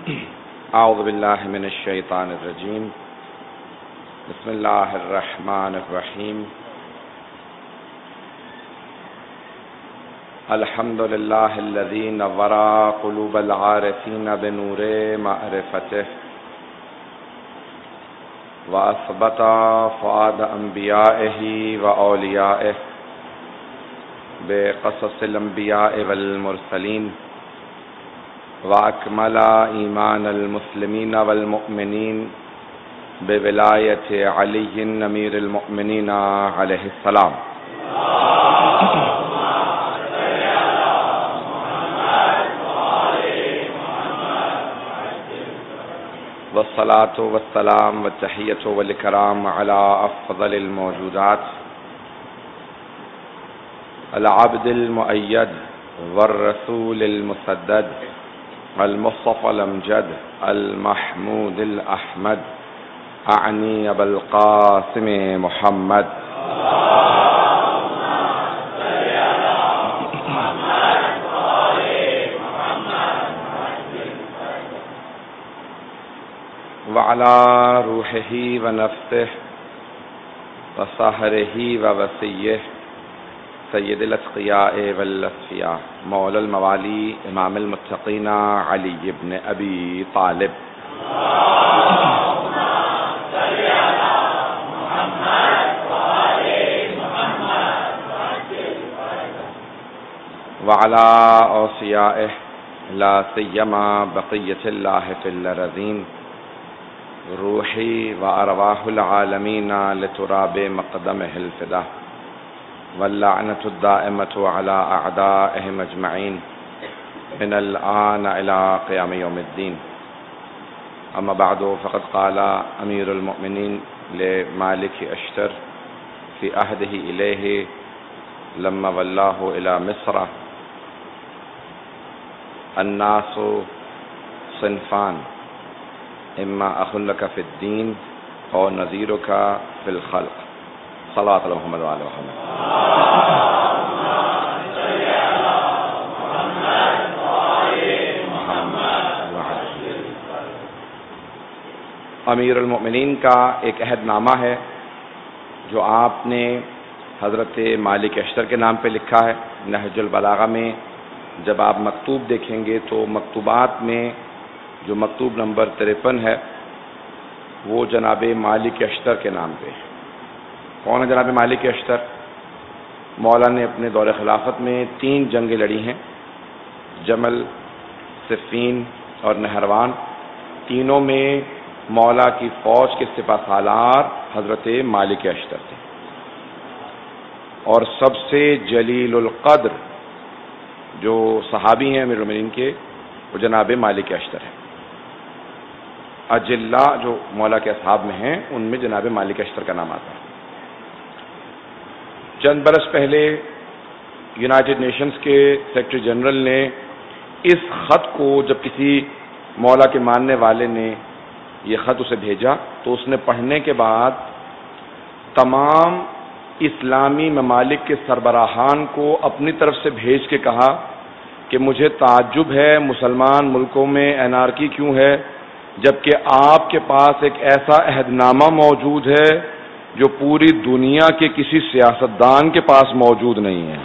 اعوذ باللہ من الشیطان الرجیم بسم اللہ الرحمن الرحیم الحمد للہ الذی نور قلوب العارفین بنور معرفتہ واثبت فؤاد انبیائہ واولیائہ بقصص الانبیاء والمرسلین وأكمل إيمان المسلمين والمؤمنين بولاية علي أمير المؤمنين عليه السلام. والصلاة والسلام والتحية والإكرام على أفضل الموجودات العبد المؤيد والرسول المسدد المصطفى الأمجد المحمود الأحمد أعني أبا القاسم محمد وعلى روحه ونفسه وصهره ووصيه سید الاتقیاء والاصفیاء مولا الموالی امام المتقین علی ابن ابی طالب وعلی اوصیائہ لا سیما بقیۃ اللہ فی الارضین روحی وارواح العالمین لتراب مقدمہ الفدا واللعنة الدائمة على أعدائهم أجمعين من الآن إلى قيام يوم الدين. أما بعد فقد قال أمير المؤمنين لمالك أشتر في عهده إليه لما ولاه إلى مصر: الناس صنفان إما أخ لك في الدين أو نذيرك في الخلق. صلوات علی محمد وعلی محمد. امیر المؤمنین کا ایک عہد نامہ ہے جو آپ نے حضرت مالک اشتر کے نام پہ لکھا ہے. نہج البلاغہ میں جب آپ مکتوب دیکھیں گے تو مکتوبات میں جو مکتوب نمبر 53 ہے وہ جناب مالک اشتر کے نام پہ ہے. کون ہے جناب مالک اشتر؟ مولا نے اپنے دور خلافت میں 3 جنگیں لڑی ہیں: جمل، صفین اور نہروان. تینوں میں مولا کی فوج کے سپہ سالار حضرت مالک اشتر تھے، اور سب سے جلیل القدر جو صحابی ہیں امیر المؤمنین کے وہ جناب مالک اشتر ہیں. اجلا جو مولا کے اصحاب میں ہیں ان میں جناب مالک اشتر کا نام آتا ہے. چند برس پہلے یونائٹڈ نیشنز کے سیکرٹری جنرل نے اس خط کو جب کسی مولا کے ماننے والے نے یہ خط اسے بھیجا تو اس نے پڑھنے کے بعد تمام اسلامی ممالک کے سربراہان کو اپنی طرف سے بھیج کے کہا کہ مجھے تعجب ہے مسلمان ملکوں میں انارکی کیوں ہے جبکہ آپ کے پاس ایک ایسا عہد نامہ موجود ہے جو پوری دنیا کے کسی سیاستدان کے پاس موجود نہیں ہے.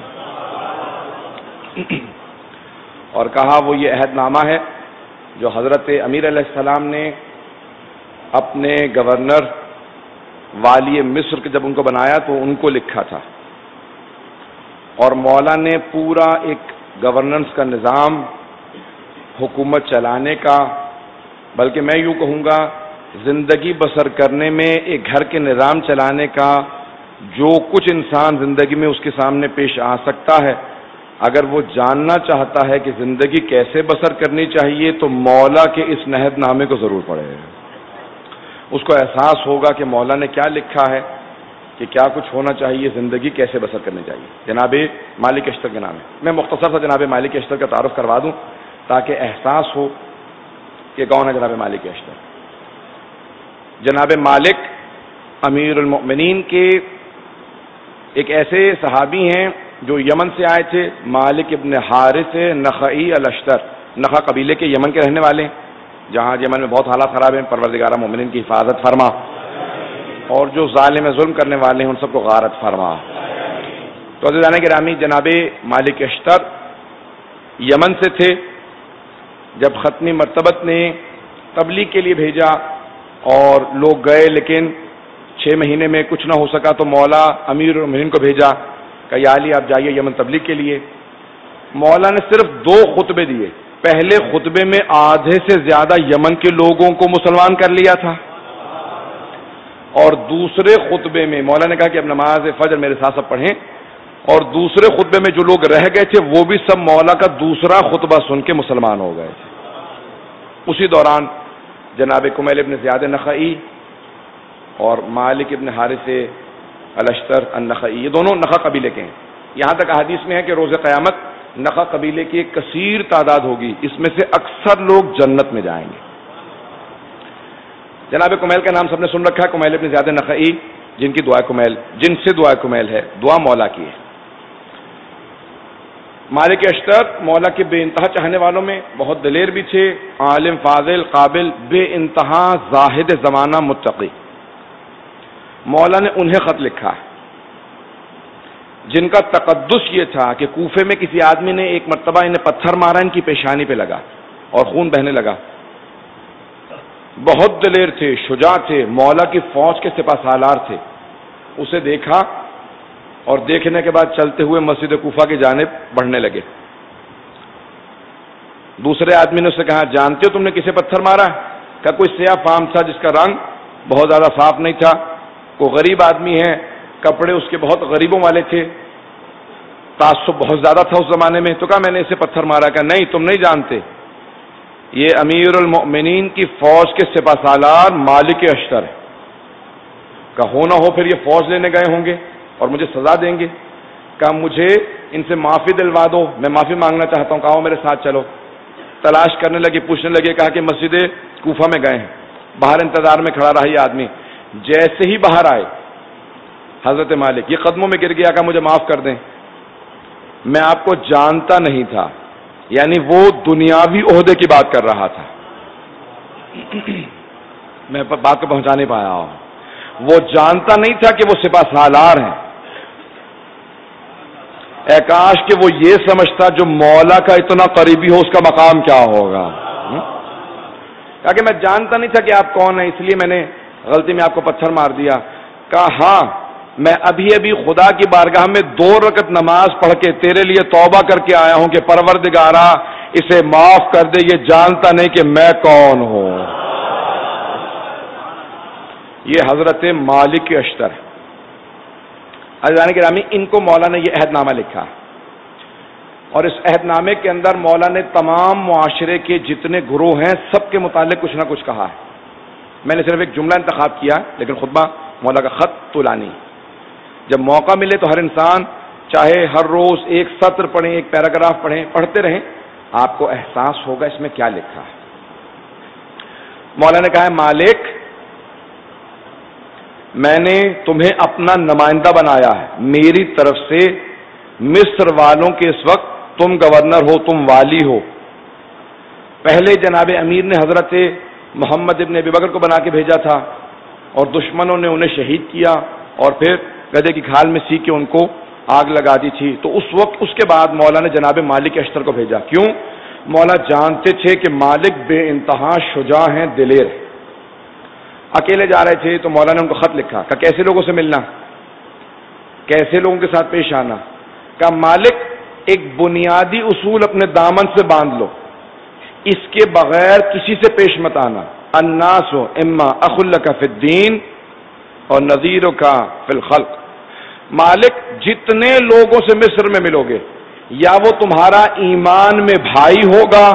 اور کہا وہ یہ عہد نامہ ہے جو حضرت امیر علیہ السلام نے اپنے گورنر والی مصر کے جب ان کو بنایا تو ان کو لکھا تھا، اور مولا نے پورا ایک گورننس کا نظام حکومت چلانے کا، بلکہ میں یوں کہوں گا زندگی بسر کرنے میں ایک گھر کے نظام چلانے کا جو کچھ انسان زندگی میں اس کے سامنے پیش آ سکتا ہے، اگر وہ جاننا چاہتا ہے کہ زندگی کیسے بسر کرنی چاہیے تو مولا کے اس عہد نامے کو ضرور پڑھے. اس کو احساس ہوگا کہ مولا نے کیا لکھا ہے کہ کیا کچھ ہونا چاہیے، زندگی کیسے بسر کرنی چاہیے. جناب مالک اشتر کے نام ہے. میں مختصر سا جناب مالک اشتر کا تعارف کروا دوں تاکہ احساس ہو کہ کون ہے جناب مالک اشتر. جناب مالک امیر المؤمنین کے ایک ایسے صحابی ہیں جو یمن سے آئے تھے. مالک ابن حارث نخعی الاشتر، نخع قبیلے کے یمن کے رہنے والے ہیں. جہاں یمن میں بہت حالات خراب ہیں، پروردگارہ مومنین کی حفاظت فرما، اور جو ظالم ظلم کرنے والے ہیں ان سب کو غارت فرما۔ تو عزیزان گرامی، جناب مالک اشتر یمن سے تھے، جب ختمی مرتبت نے تبلیغ کے لیے بھیجا اور لوگ گئے لیکن 6 مہینے میں کچھ نہ ہو سکا، تو مولا امیر المومنین کو بھیجا کہ یا علی آپ جائیے یمن تبلیغ کے لیے۔ مولا نے صرف 2 خطبے دیے، پہلے خطبے میں آدھے سے زیادہ یمن کے لوگوں کو مسلمان کر لیا تھا، اور دوسرے خطبے میں مولا نے کہا کہ اب نماز فجر میرے ساتھ سب پڑھیں، اور دوسرے خطبے میں جو لوگ رہ گئے تھے وہ بھی سب مولا کا دوسرا خطبہ سن کے مسلمان ہو گئے تھے۔ اسی دوران جناب کمیل ابن زیاد نخعی اور مالک ابن حارث الاشتر النخعی، یہ دونوں نخع قبیلے کے ہیں۔ یہاں تک حدیث میں ہے کہ روز قیامت نخع قبیلے کی ایک کثیر تعداد ہوگی، اس میں سے اکثر لوگ جنت میں جائیں گے۔ جناب کمیل کا نام سب نے سن رکھا ہے، کمیل ابن زیاد نخعی، جن کی دعا کمیل، جن سے دعا کمیل ہے، دعا مولا کی ہے۔ مالک اشتر مولا کے بے انتہا چاہنے والوں میں بہت دلیر بھی تھے، عالم فاضل قابل، بے انتہا زاہد زمانہ متقی۔ مولا نے انہیں خط لکھا ہے جن کا تقدس یہ تھا کہ کوفے میں کسی آدمی نے ایک مرتبہ انہیں پتھر مارا، ان کی پیشانی پہ لگا اور خون بہنے لگا۔ بہت دلیر تھے، شجاع تھے، مولا کی فوج کے سپہ سالار تھے۔ اسے دیکھا اور دیکھنے کے بعد چلتے ہوئے مسجد کوفہ کی جانب بڑھنے لگے۔ دوسرے آدمی نے اسے کہا جانتے ہو تم نے کسے پتھر مارا؟ کہا کوئی سیاہ فام تھا جس کا رنگ بہت زیادہ صاف نہیں تھا، کوئی غریب آدمی ہے، کپڑے اس کے بہت غریبوں والے تھے، تعصب بہت زیادہ تھا اس زمانے میں۔ تو کہا میں نے اسے پتھر مارا۔ کہا نہیں تم نہیں جانتے، یہ امیر المؤمنین کی فوج کے سپہ سالار مالک اشتر ہے۔ کہا ہو نہ ہو پھر یہ فوج لینے گئے ہوں گے اور مجھے سزا دیں گے۔ کہا مجھے ان سے معافی دلوا دو، میں معافی مانگنا چاہتا ہوں۔ کہا میرے ساتھ چلو۔ تلاش کرنے لگے، پوچھنے لگے، کہا کہ مسجد کوفہ میں گئے ہیں۔ باہر انتظار میں کھڑا رہا یہ آدمی۔ جیسے ہی باہر آئے حضرت مالک یہ قدموں میں گر گیا، کہا مجھے معاف کر دیں، میں آپ کو جانتا نہیں تھا، یعنی وہ دنیاوی عہدے کی بات کر رہا تھا، میں بات کو پہنچا نہیں پایا ہوں، وہ جانتا نہیں تھا کہ وہ سپہ سالار ہیں۔ اے کاش کہ وہ یہ سمجھتا جو مولا کا اتنا قریبی ہو اس کا مقام کیا ہوگا۔ کہا کہ میں جانتا نہیں تھا کہ آپ کون ہیں، اس لیے میں نے غلطی میں آپ کو پتھر مار دیا۔ کہا ہاں میں ابھی ابھی خدا کی بارگاہ میں 2 رکعت نماز پڑھ کے تیرے لیے توبہ کر کے آیا ہوں کہ پروردگارا اسے معاف کر دے، یہ جانتا نہیں کہ میں کون ہوں۔ یہ حضرت مالک اشتر ہے۔ عزیزان گرامی، ان کو مولا نے یہ عہد نامہ لکھا اور اس عہد نامے کے اندر مولا نے تمام معاشرے کے جتنے گروہ ہیں سب کے متعلق کچھ نہ کچھ کہا ہے۔ میں نے صرف ایک جملہ انتخاب کیا لیکن خطبہ مولا کا خط طولانی۔ جب موقع ملے تو ہر انسان چاہے ہر روز ایک سطر پڑھیں، ایک پیراگراف پڑھیں، پڑھتے رہیں، آپ کو احساس ہوگا اس میں کیا لکھا ہے۔ مولا نے کہا ہے مالک میں نے تمہیں اپنا نمائندہ بنایا ہے میری طرف سے، مصر والوں کے اس وقت تم گورنر ہو، تم والی ہو۔ پہلے جناب امیر نے حضرت محمد ابن ابی بکر کو بنا کے بھیجا تھا اور دشمنوں نے انہیں شہید کیا اور پھر گدھے کی کھال میں سی کے ان کو آگ لگا دی تھی۔ تو اس وقت اس کے بعد مولا نے جناب مالک اشتر کو بھیجا۔ کیوں؟ مولا جانتے تھے کہ مالک بے انتہا شجاع ہیں، دلیر ہیں۔ اکیلے جا رہے تھے تو مولا نے ان کو خط لکھا کہ کیسے لوگوں سے ملنا، کیسے لوگوں کے ساتھ پیش آنا۔ کہ مالک ایک بنیادی اصول اپنے دامن سے باندھ لو، اس کے بغیر کسی سے پیش مت آنا۔ الناس اما اخ لک فی الدین اور نذیرک فی الخلق۔ مالک جتنے لوگوں سے مصر میں ملو گے یا وہ تمہارا ایمان میں بھائی ہوگا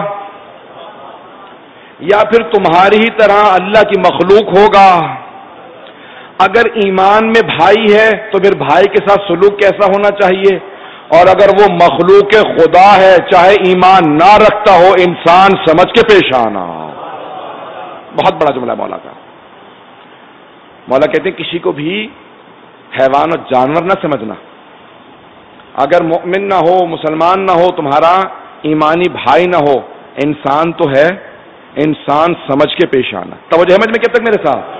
یا پھر تمہاری ہی طرح اللہ کی مخلوق ہوگا۔ اگر ایمان میں بھائی ہے تو پھر بھائی کے ساتھ سلوک کیسا ہونا چاہیے، اور اگر وہ مخلوق خدا ہے چاہے ایمان نہ رکھتا ہو انسان سمجھ کے پیش آنا۔ بہت بڑا جملہ مولا کا۔ مولا کہتے ہیں کسی کو بھی حیوان اور جانور نہ سمجھنا، اگر مؤمن نہ ہو، مسلمان نہ ہو، تمہارا ایمانی بھائی نہ ہو، انسان تو ہے انسان سمجھ کے پیش آنا. توجہ سمجھ میں کب تک میرے ساتھ؟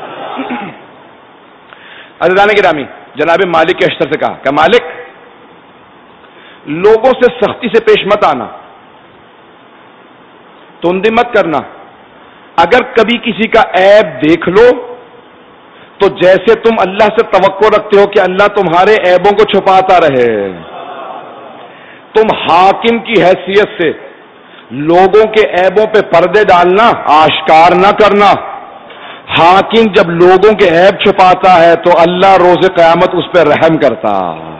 عزیزان گرامی، جناب مالک اشتر سے کہا کہ مالک لوگوں سے سختی سے پیش مت آنا، تندی مت کرنا. اگر کبھی کسی کا عیب دیکھ لو تو جیسے تم اللہ سے توقع رکھتے ہو کہ اللہ تمہارے عیبوں کو چھپاتا رہے، تم حاکم کی حیثیت سے لوگوں کے عیبوں پہ پردے ڈالنا، آشکار نہ کرنا. حاکم جب لوگوں کے عیب چھپاتا ہے تو اللہ روز قیامت اس پہ رحم کرتا.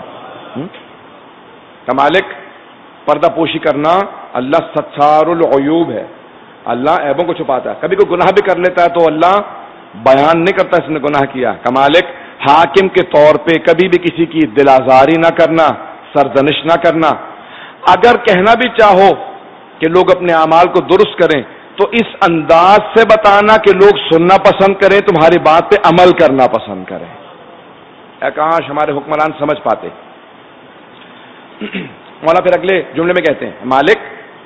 کہ مالک پردہ پوشی کرنا، اللہ ستار العیوب ہے، اللہ عیبوں کو چھپاتا ہے. کبھی کوئی گناہ بھی کر لیتا ہے تو اللہ بیان نہیں کرتا اس نے گناہ کیا. کہ مالک حاکم کے طور پہ کبھی بھی کسی کی دل آزاری نہ کرنا، سرزنش نہ کرنا. اگر کہنا بھی چاہو کہ لوگ اپنے اعمال کو درست کریں تو اس انداز سے بتانا کہ لوگ سننا پسند کریں، تمہاری بات پہ عمل کرنا پسند کریں. کاش ہمارے حکمران سمجھ پاتے. مولا پھر اگلے جملے میں کہتے ہیں مالک،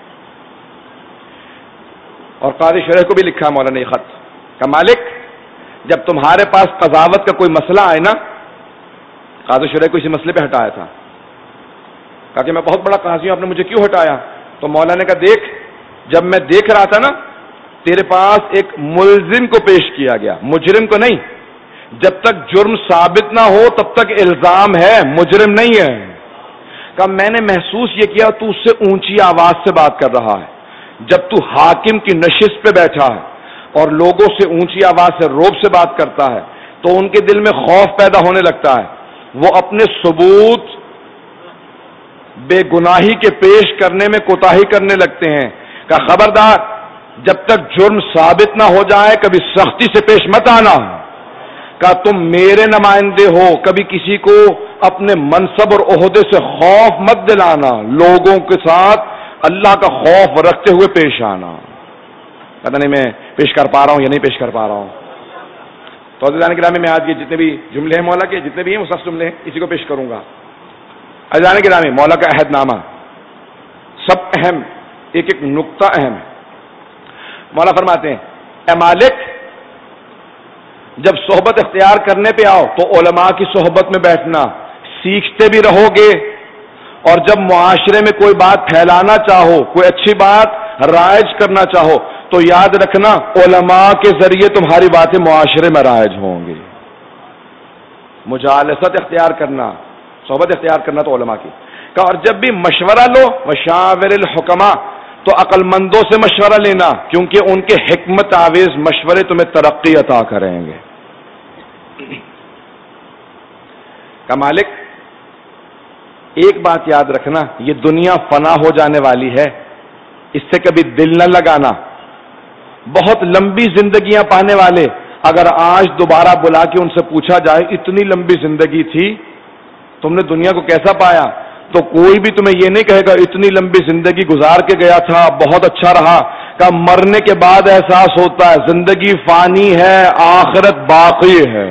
اور قاضی شرح کو بھی لکھا مولا نے یہ خط کہ مالک جب تمہارے پاس قضاوت کا کوئی مسئلہ آئے نا، قاضی شرح کو اسی مسئلے پہ ہٹایا تھا، کہا کہ میں بہت بڑا قاضی ہوں، آپ نے مجھے کیوں ہٹایا؟ تو مولا نے کہا دیکھ، جب میں دیکھ رہا تھا نا تیرے پاس ایک ملزم کو پیش کیا گیا، مجرم کو نہیں. جب تک جرم ثابت نہ ہو تب تک الزام ہے، مجرم نہیں ہے. کہ میں نے محسوس یہ کیا تو اس سے اونچی آواز سے بات کر رہا ہے. جب تو حاکم کی نشست پہ بیٹھا ہے اور لوگوں سے اونچی آواز سے روب سے بات کرتا ہے تو ان کے دل میں خوف پیدا ہونے لگتا ہے، وہ اپنے ثبوت بے گناہی کے پیش کرنے میں کوتاہی کرنے لگتے ہیں. کہ خبردار جب تک جرم ثابت نہ ہو جائے کبھی سختی سے پیش مت آنا. کہ تم میرے نمائندے ہو، کبھی کسی کو اپنے منصب اور عہدے سے خوف مت دلانا، لوگوں کے ساتھ اللہ کا خوف رکھتے ہوئے پیش آنا. پتہ نہیں میں پیش کر پا رہا ہوں یا نہیں پیش کر پا رہا ہوں. تو عزیزان گرامی میں آج یہ جتنے بھی جملے ہیں مولا کے، جتنے بھی ہیں وہ سخت جملے ہیں، اسی کو پیش کروں گا. عزیزان گرامی مولا کا عہد نامہ سب اہم، ایک ایک نقطہ اہم ہے. مولا فرماتے ہیں اے مالک جب صحبت اختیار کرنے پہ آؤ تو علماء کی صحبت میں بیٹھنا، سیکھتے بھی رہو گے. اور جب معاشرے میں کوئی بات پھیلانا چاہو، کوئی اچھی بات رائج کرنا چاہو تو یاد رکھنا علماء کے ذریعے تمہاری باتیں معاشرے میں رائج ہوں گی. مجالست اختیار کرنا، صحبت اختیار کرنا تو علماء کی. اور جب بھی مشورہ لو مشاور الحکماء تو عقل مندوں سے مشورہ لینا، کیونکہ ان کے حکمت آویز مشورے تمہیں ترقی عطا کریں گے. کہ مالک ایک بات یاد رکھنا، یہ دنیا فنا ہو جانے والی ہے، اس سے کبھی دل نہ لگانا. بہت لمبی زندگیاں پانے والے اگر آج دوبارہ بلا کے ان سے پوچھا جائے اتنی لمبی زندگی تھی تم نے دنیا کو کیسا پایا، تو کوئی بھی تمہیں یہ نہیں کہے گا اتنی لمبی زندگی گزار کے گیا تھا بہت اچھا رہا. کہ مرنے کے بعد احساس ہوتا ہے زندگی فانی ہے، آخرت باقی ہے.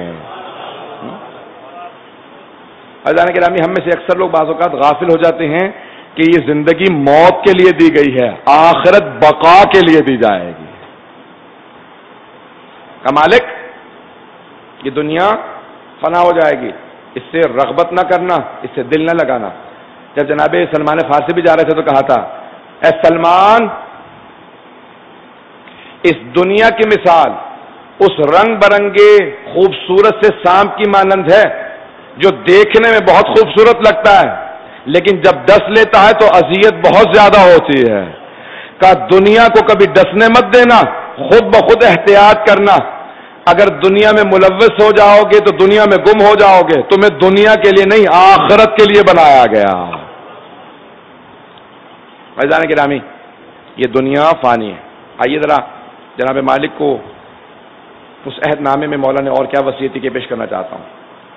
عزیزان گرامی ہم میں سے اکثر لوگ بعض اوقات غافل ہو جاتے ہیں کہ یہ زندگی موت کے لیے دی گئی ہے، آخرت بقا کے لیے دی جائے گی. کہ مالک یہ دنیا فنا ہو جائے گی، اس سے رغبت نہ کرنا، اس سے دل نہ لگانا. جب جناب سلمان فارسی بھی جا رہے تھے تو کہا تھا اے سلمان اس دنیا کی مثال اس رنگ برنگے خوبصورت سے سانپ کی مانند ہے جو دیکھنے میں بہت خوبصورت لگتا ہے لیکن جب ڈس لیتا ہے تو اذیت بہت زیادہ ہوتی ہے. کہ دنیا کو کبھی ڈسنے مت دینا، خود بخود احتیاط کرنا. اگر دنیا میں ملوث ہو جاؤ گے تو دنیا میں گم ہو جاؤ گے. تمہیں دنیا کے لیے نہیں آخرت کے لیے بنایا گیا. عزیزان گرامی یہ دنیا فانی ہے. آئیے ذرا جناب مالک کو اس عہد نامے میں مولا نے اور کیا وصیتی کے پیش کرنا چاہتا ہوں.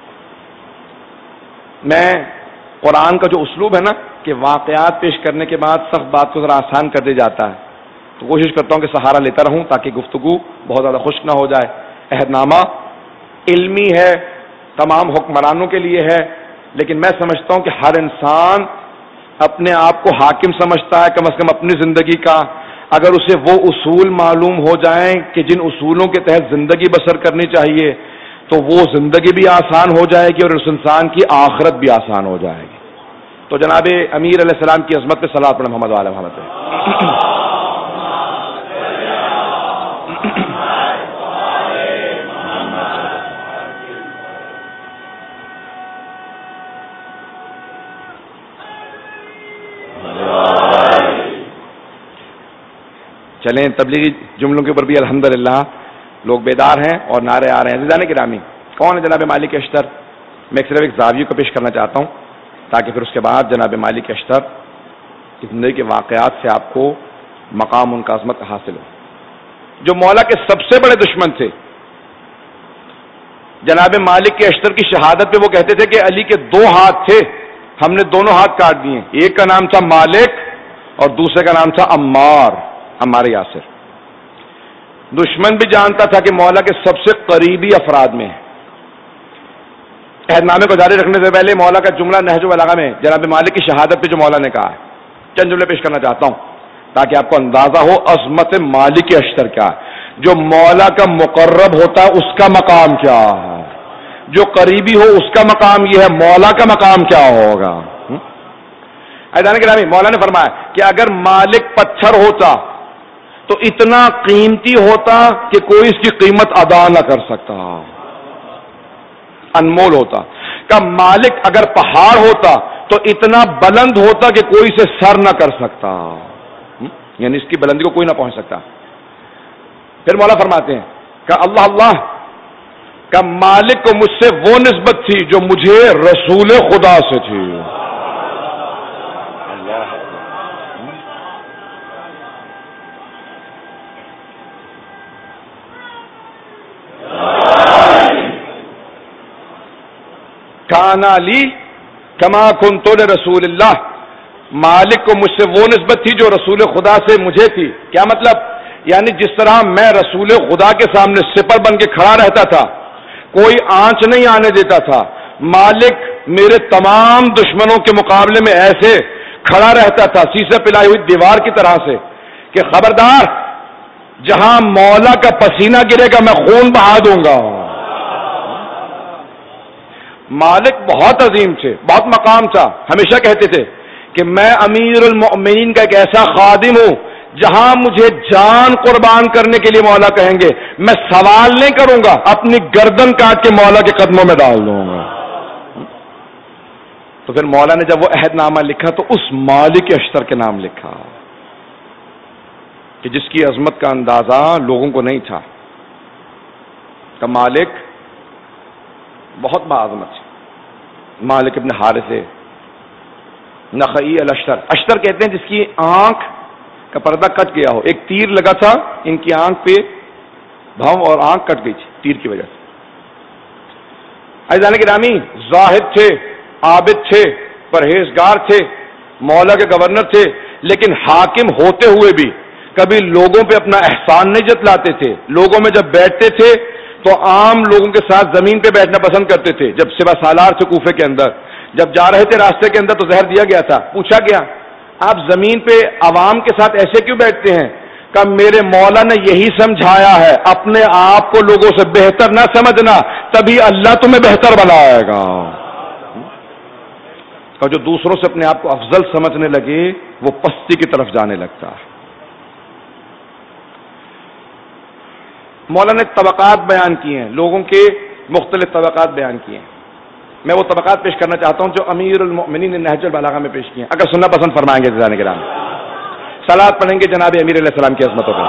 میں قرآن کا جو اسلوب ہے نا کہ واقعات پیش کرنے کے بعد سخت بات کو ذرا آسان کر دیا جاتا ہے، تو کوشش کرتا ہوں کہ سہارا لیتا رہوں تاکہ گفتگو بہت زیادہ خشک نہ ہو جائے. عہد نامہ علمی ہے، تمام حکمرانوں کے لیے ہے، لیکن میں سمجھتا ہوں کہ ہر انسان اپنے آپ کو حاکم سمجھتا ہے کم از کم اپنی زندگی کا. اگر اسے وہ اصول معلوم ہو جائیں کہ جن اصولوں کے تحت زندگی بسر کرنی چاہیے تو وہ زندگی بھی آسان ہو جائے گی اور اس انسان کی آخرت بھی آسان ہو جائے گی. تو جناب امیر علیہ السلام کی عظمت پہ صلاۃ پڑھیں محمد وعلی محمد. چلیں تبلیغی جملوں کے اوپر بھی الحمدللہ لوگ بیدار ہیں اور نعرے آ رہے ہیں. عزیزان گرامی، کون ہے جناب مالک اشتر؟ میں صرف ایک زاویے کو پیش کرنا چاہتا ہوں تاکہ پھر اس کے بعد جناب مالک اشتر کی زندگی کے واقعات سے آپ کو مقام ان کا عظمت حاصل ہو. جو مولا کے سب سے بڑے دشمن تھے جناب مالک کے اشتر کی شہادت پہ وہ کہتے تھے کہ علی کے 2 ہاتھ تھے، ہم نے دونوں ہاتھ کاٹ دیے. ایک کا نام تھا مالک اور دوسرے کا نام تھا عمار یاسر. دشمن بھی جانتا تھا کہ مولا کے سب سے قریبی افراد میں ہے. عہد نامے کو جاری رکھنے سے پہلے مولا کا جملہ نہج البلاغہ میں جناب مالک کی شہادت پہ جو مولا نے کہا ہے چند جملے پیش کرنا چاہتا ہوں تاکہ آپ کو اندازہ ہو عظمت مالک اشتر کیا ہے. جو مولا کا مقرب ہوتا ہے اس کا مقام کیا ہے، جو قریبی ہو اس کا مقام یہ ہے، مولا کا مقام کیا ہوگا. عزیزان گرامی، مولا نے فرمایا کہ اگر مالک پتھر ہوتا تو اتنا قیمتی ہوتا کہ کوئی اس کی قیمت ادا نہ کر سکتا، انمول ہوتا. کہ مالک اگر پہاڑ ہوتا تو اتنا بلند ہوتا کہ کوئی اسے سر نہ کر سکتا، یعنی اس کی بلندی کو کوئی نہ پہنچ سکتا. پھر مولا فرماتے ہیں کہ اللہ اللہ کا مالک کو مجھ سے وہ نسبت تھی جو مجھے رسول خدا سے تھی. کانا لی کما کنت لرسول اللہ، مالک کو مجھ سے وہ نسبت تھی جو رسول خدا سے مجھے تھی. کیا مطلب؟ یعنی جس طرح میں رسول خدا کے سامنے سپر بن کے کھڑا رہتا تھا، کوئی آنچ نہیں آنے دیتا تھا، مالک میرے تمام دشمنوں کے مقابلے میں ایسے کھڑا رہتا تھا سیسے پلائی ہوئی دیوار کی طرح سے کہ خبردار جہاں مولا کا پسینہ گرے گا میں خون بہا دوں گا. مالک بہت عظیم تھے، بہت مقام تھا. ہمیشہ کہتے تھے کہ میں امیر المؤمنین کا ایک ایسا خادم ہوں جہاں مجھے جان قربان کرنے کے لیے مولا کہیں گے میں سوال نہیں کروں گا، اپنی گردن کاٹ کے مولا کے قدموں میں ڈال دوں گا. تو پھر مولا نے جب وہ عہد نامہ لکھا تو اس مالک اشتر کے نام لکھا کہ جس کی عظمت کا اندازہ لوگوں کو نہیں تھا. کہ مالک بہت باعظمت ہے. مالک ابن حارث نخعی الاشتر، اشتر کہتے ہیں جس کی آنکھ کا پردہ کٹ گیا ہو. ایک تیر لگا تھا ان کی آنکھ پہ بھاؤں اور آنکھ کٹ گئی تھی تیر کی وجہ سے. عزیزان گرامی، زاہد تھے، عابد تھے، پرہیزگار تھے، مولا کے گورنر تھے، لیکن حاکم ہوتے ہوئے بھی کبھی لوگوں پہ اپنا احسان نہیں جتلاتے تھے. لوگوں میں جب بیٹھتے تھے تو عام لوگوں کے ساتھ زمین پہ بیٹھنا پسند کرتے تھے. جب سوا سالار تھے کوفے کے اندر، جب جا رہے تھے راستے کے اندر تو زہر دیا گیا تھا. پوچھا گیا آپ زمین پہ عوام کے ساتھ ایسے کیوں بیٹھتے ہیں؟ کہ میرے مولا نے یہی سمجھایا ہے اپنے آپ کو لوگوں سے بہتر نہ سمجھنا، تبھی اللہ تمہیں بہتر بنائے گا. اور جو دوسروں سے اپنے آپ کو افضل سمجھنے لگے وہ پستی کی طرف جانے لگتا ہے. مولا نے طبقات بیان کیے ہیں، لوگوں کے مختلف طبقات بیان کیے ہیں. میں وہ طبقات پیش کرنا چاہتا ہوں جو امیر المؤمنین نے نہج البلاغہ میں پیش کیے ہیں. اگر سننا پسند فرمائیں گے عزیزان کرام، صلوات پڑھیں گے جناب امیر علیہ السلام کی عظمتوں پر.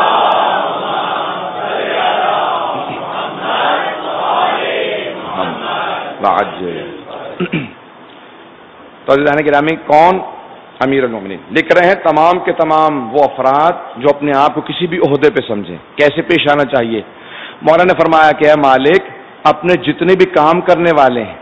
تو عزیزان گرامی، کون امیر المؤمنین؟ لکھ رہے ہیں تمام کے تمام وہ افراد جو اپنے آپ کو کسی بھی عہدے پہ سمجھیں، کیسے پیش آنا چاہیے. مولا نے فرمایا کہ اے مالک، اپنے جتنے بھی کام کرنے والے ہیں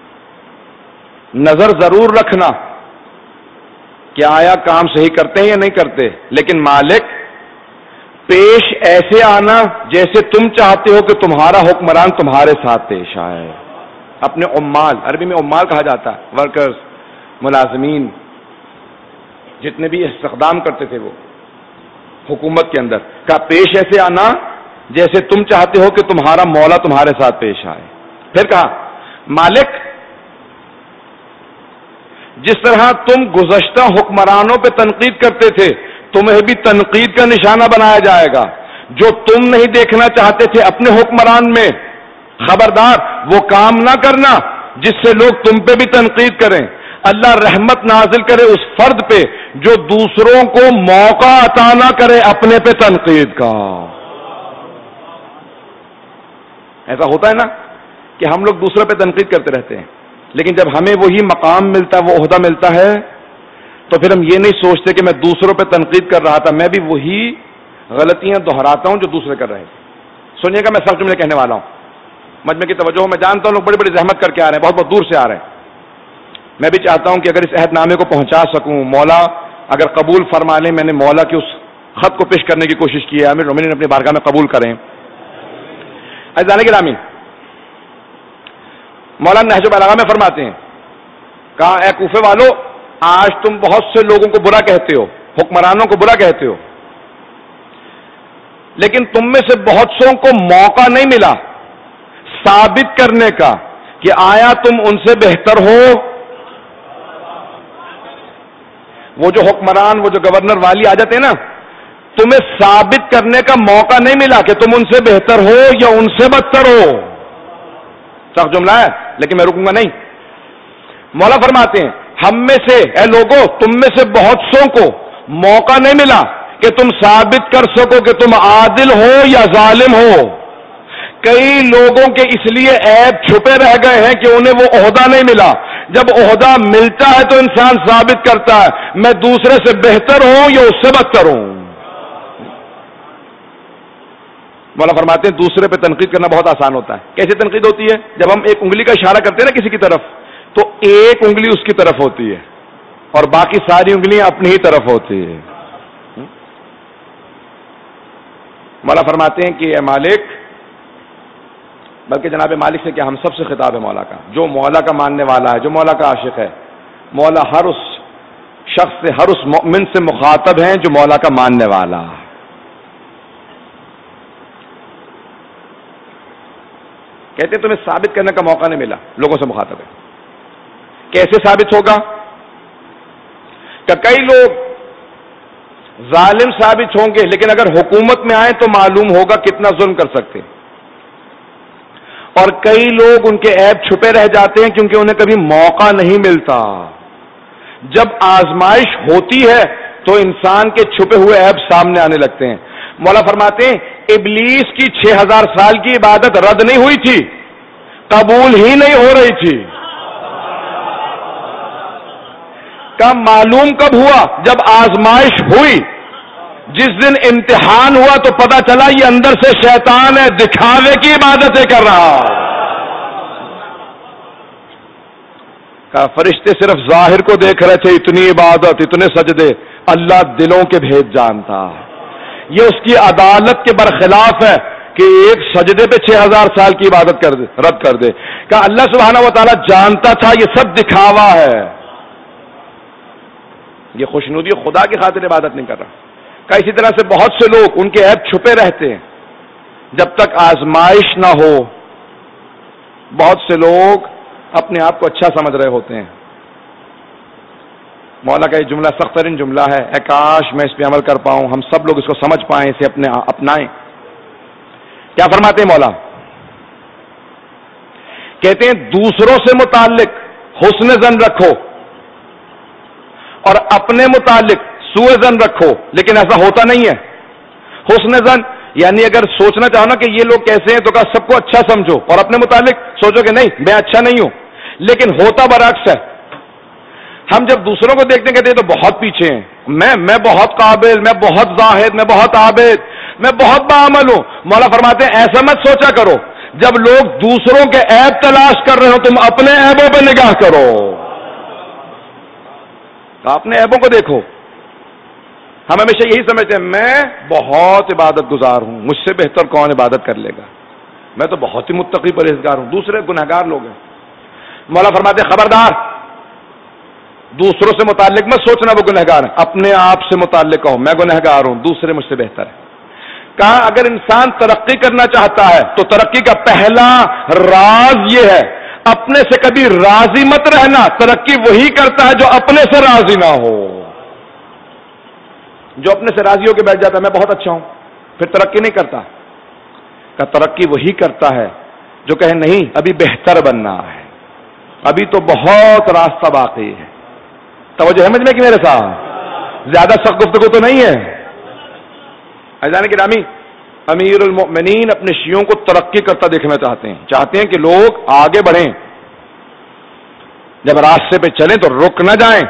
نظر ضرور رکھنا کہ آیا کام صحیح کرتے ہیں یا نہیں کرتے، لیکن مالک پیش ایسے آنا جیسے تم چاہتے ہو کہ تمہارا حکمران تمہارے ساتھ پیش آئے. اپنے عمال، عربی میں عمال کہا جاتا ہے، ورکرز، ملازمین، جتنے بھی استخدام کرتے تھے وہ حکومت کے اندر، کہا پیش ایسے آنا جیسے تم چاہتے ہو کہ تمہارا مولا تمہارے ساتھ پیش آئے. پھر کہا مالک جس طرح تم گزشتہ حکمرانوں پہ تنقید کرتے تھے تمہیں بھی تنقید کا نشانہ بنایا جائے گا. جو تم نہیں دیکھنا چاہتے تھے اپنے حکمران میں، خبردار وہ کام نہ کرنا جس سے لوگ تم پہ بھی تنقید کریں. اللہ رحمت نازل کرے اس فرد پہ جو دوسروں کو موقع عطا نہ کرے اپنے پہ تنقید کا. ایسا ہوتا ہے نا کہ ہم لوگ دوسروں پہ تنقید کرتے رہتے ہیں، لیکن جب ہمیں وہی مقام ملتا ہے، وہ عہدہ ملتا ہے، تو پھر ہم یہ نہیں سوچتے کہ میں دوسروں پہ تنقید کر رہا تھا، میں بھی وہی غلطیاں دہراتا ہوں جو دوسرے کر رہے ہیں. سنیے گا میں سب جملے کہنے والا ہوں، مجمع کی توجہ. میں جانتا ہوں لوگ بڑی بڑی زحمت کر کے آ رہے ہیں، بہت بہت دور سے آ رہے ہیں. میں بھی چاہتا ہوں کہ اگر اس عہد نامے کو پہنچا سکوں، مولا اگر قبول فرما لیں. میں نے مولا کے اس خط کو پیش کرنے کی کوشش کی ہے، امیر المومنین اپنی بارگاہ میں قبول کریں. عزیزان گرامی، مولانا نہج البلاغہ میں فرماتے ہیں، کہا اے کوفے والو، آج تم بہت سے لوگوں کو برا کہتے ہو، حکمرانوں کو برا کہتے ہو، لیکن تم میں سے بہت سوں کو موقع نہیں ملا ثابت کرنے کا کہ آیا تم ان سے بہتر ہو. وہ جو حکمران، وہ جو گورنر والی آ جاتے ہیں نا، تمہیں ثابت کرنے کا موقع نہیں ملا کہ تم ان سے بہتر ہو یا ان سے بدتر ہو. سخت جملہ ہے لیکن میں رکوں گا نہیں. مولا فرماتے ہیں ہم میں سے، اے لوگوں، تم میں سے بہت سوں کو موقع نہیں ملا کہ تم ثابت کر سکو کہ تم عادل ہو یا ظالم ہو. کئی لوگوں کے اس لیے عیب چھپے رہ گئے ہیں کہ انہیں وہ عہدہ نہیں ملا. جب عہدہ ملتا ہے تو انسان ثابت کرتا ہے میں دوسرے سے بہتر ہوں یا اس سے بدتر ہوں. مولا فرماتے ہیں دوسرے پہ تنقید کرنا بہت آسان ہوتا ہے. کیسے تنقید ہوتی ہے؟ جب ہم ایک انگلی کا اشارہ کرتے ہیں نا کسی کی طرف، تو ایک انگلی اس کی طرف ہوتی ہے اور باقی ساری انگلیاں اپنی ہی طرف ہوتی ہے. مولا فرماتے ہیں کہ اے مالک، بلکہ جناب مالک سے کیا ہم سب سے خطاب ہے مولا کا، جو مولا کا ماننے والا ہے، جو مولا کا عاشق ہے. مولا ہر اس شخص سے، ہر اس مومن سے مخاطب ہیں جو مولا کا ماننے والا ہے. کہتے ہیں تمہیں ثابت کرنے کا موقع نہیں ملا، لوگوں سے مخاطب ہے. کیسے ثابت ہوگا؟ کہ کئی لوگ ظالم ثابت ہوں گے لیکن اگر حکومت میں آئیں تو معلوم ہوگا کتنا ظلم کر سکتے. اور کئی لوگ ان کے عیب چھپے رہ جاتے ہیں کیونکہ انہیں کبھی موقع نہیں ملتا. جب آزمائش ہوتی ہے تو انسان کے چھپے ہوئے عیب سامنے آنے لگتے ہیں. مولا فرماتے ہیں ابلیس کی 6000 سال کی عبادت رد نہیں ہوئی تھی، قبول ہی نہیں ہو رہی تھی. کا معلوم کب ہوا؟ جب آزمائش ہوئی. جس دن امتحان ہوا تو پتا چلا یہ اندر سے شیطان ہے، دکھاوے کی عبادتیں کر رہا. کہا فرشتے صرف ظاہر کو دیکھ رہے تھے، اتنی عبادت، اتنے سجدے، اللہ دلوں کے بھید جانتا. یہ اس کی عدالت کے برخلاف ہے کہ ایک سجدے پہ 6000 سال کی عبادت رد کر دے. کہا اللہ سبحانہ و تعالیٰ جانتا تھا یہ سب دکھاوا ہے، یہ خوشنودی خدا کی خاطر عبادت نہیں کر رہا. کہ اسی طرح سے بہت سے لوگ ان کے عیب چھپے رہتے ہیں جب تک آزمائش نہ ہو. بہت سے لوگ اپنے آپ کو اچھا سمجھ رہے ہوتے ہیں. مولا کا یہ جملہ سخت ترین جملہ ہے، اے کاش میں اس پہ عمل کر پاؤں، ہم سب لوگ اس کو سمجھ پائیں، اسے اپنائیں. کیا فرماتے ہیں مولا؟ کہتے ہیں دوسروں سے متعلق حسن ظن رکھو اور اپنے متعلق سوء ظن رکھو، لیکن ایسا ہوتا نہیں ہے. حسن ظن یعنی اگر سوچنا چاہو نا کہ یہ لوگ کیسے ہیں تو کہا سب کو اچھا سمجھو، اور اپنے متعلق سوچو کہ نہیں میں اچھا نہیں ہوں. لیکن ہوتا برعکس ہے. ہم جب دوسروں کو دیکھتے ہیں کہتے ہیں تو بہت پیچھے ہیں، میں بہت قابل، میں بہت زاہد، میں بہت عابد، میں بہت باعمل ہوں. مولا فرماتے ہیں ایسا مت سوچا کرو. جب لوگ دوسروں کے عیب تلاش کر رہے ہو تم اپنے عیبوں پہ نگاہ کرو، اپنے عیبوں کو دیکھو. ہم ہمیشہ یہی سمجھتے ہیں میں بہت عبادت گزار ہوں، مجھ سے بہتر کون عبادت کر لے گا، میں تو بہت ہی متقی پرہیزگار ہوں، دوسرے گنہگار لوگ ہیں. مولا فرماتے ہیں خبردار، دوسروں سے متعلق مت سوچنا وہ گنہگار ہے، اپنے آپ سے متعلق کہو میں گنہگار ہوں، دوسرے مجھ سے بہتر ہے۔ کہا اگر انسان ترقی کرنا چاہتا ہے تو ترقی کا پہلا راز یہ ہے اپنے سے کبھی راضی مت رہنا۔ ترقی وہی کرتا ہے جو اپنے سے راضی نہ ہو۔ جو اپنے سے راضی ہو کے بیٹھ جاتا ہے میں بہت اچھا ہوں، پھر ترقی نہیں کرتا۔ کہ ترقی وہی کرتا ہے جو کہے نہیں ابھی بہتر بننا ہے، ابھی تو بہت راستہ باقی ہے۔ توجہ ہے مجھ میں کہ میرے ساتھ زیادہ سخت گفتگو تو نہیں ہے؟ عزیزان گرامی، امیر المؤمنین اپنے شیعوں کو ترقی کرتا دیکھنا چاہتے ہیں کہ لوگ آگے بڑھیں، جب راستے پہ چلیں تو رک نہ جائیں۔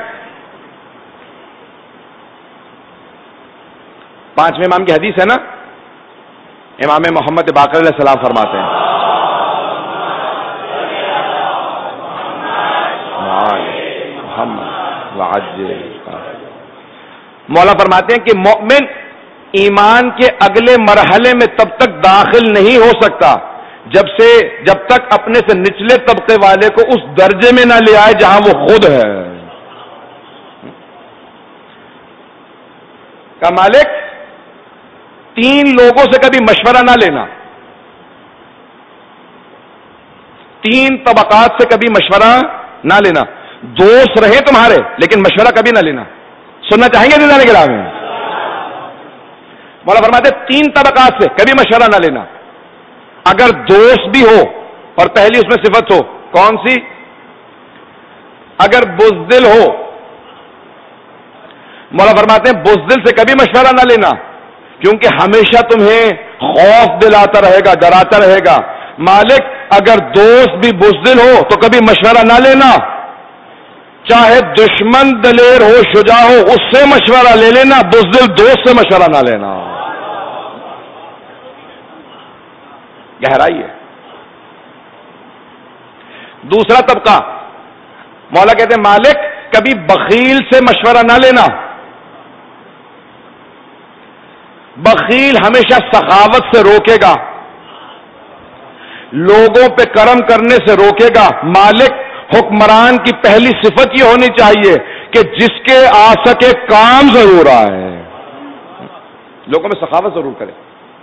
پانچویں امام کی حدیث ہے نا، امام محمد باقر علیہ السلام فرماتے ہیں مولا فرماتے ہیں کہ مومن ایمان کے اگلے مرحلے میں تب تک داخل نہیں ہو سکتا جب تک اپنے سے نچلے طبقے والے کو اس درجے میں نہ لے آئے جہاں وہ خود ہے۔ کہ مالک تین لوگوں سے کبھی مشورہ نہ لینا، تین طبقات سے کبھی مشورہ نہ لینا۔ دوست رہے تمہارے لیکن مشورہ کبھی نہ لینا۔ سننا چاہیں گے عزیزان گرامی؟ مولا فرماتے تین طبقات سے کبھی مشورہ نہ لینا۔ اگر دوست بھی ہو اور پہلی اس میں صفت ہو، کون سی؟ اگر بزدل ہو، مولا فرماتے ہیں بزدل سے کبھی مشورہ نہ لینا، کیونکہ ہمیشہ تمہیں خوف دلاتا رہے گا، ڈراتا رہے گا۔ مالک اگر دوست بھی بزدل ہو تو کبھی مشورہ نہ لینا، چاہے دشمن دلیر ہو، شجاع ہو، اس سے مشورہ لے لینا، بزدل دوست سے مشورہ نہ لینا۔ گہرائی ہے۔ دوسرا طبقہ مولا کہتے ہیں مالک کبھی بخیل سے مشورہ نہ لینا۔ بخیل ہمیشہ سخاوت سے روکے گا، لوگوں پہ کرم کرنے سے روکے گا۔ مالک حکمران کی پہلی صفت یہ ہونی چاہیے کہ جس کے آ سکے کام ضرور آئے، لوگوں میں سخاوت ضرور کرے۔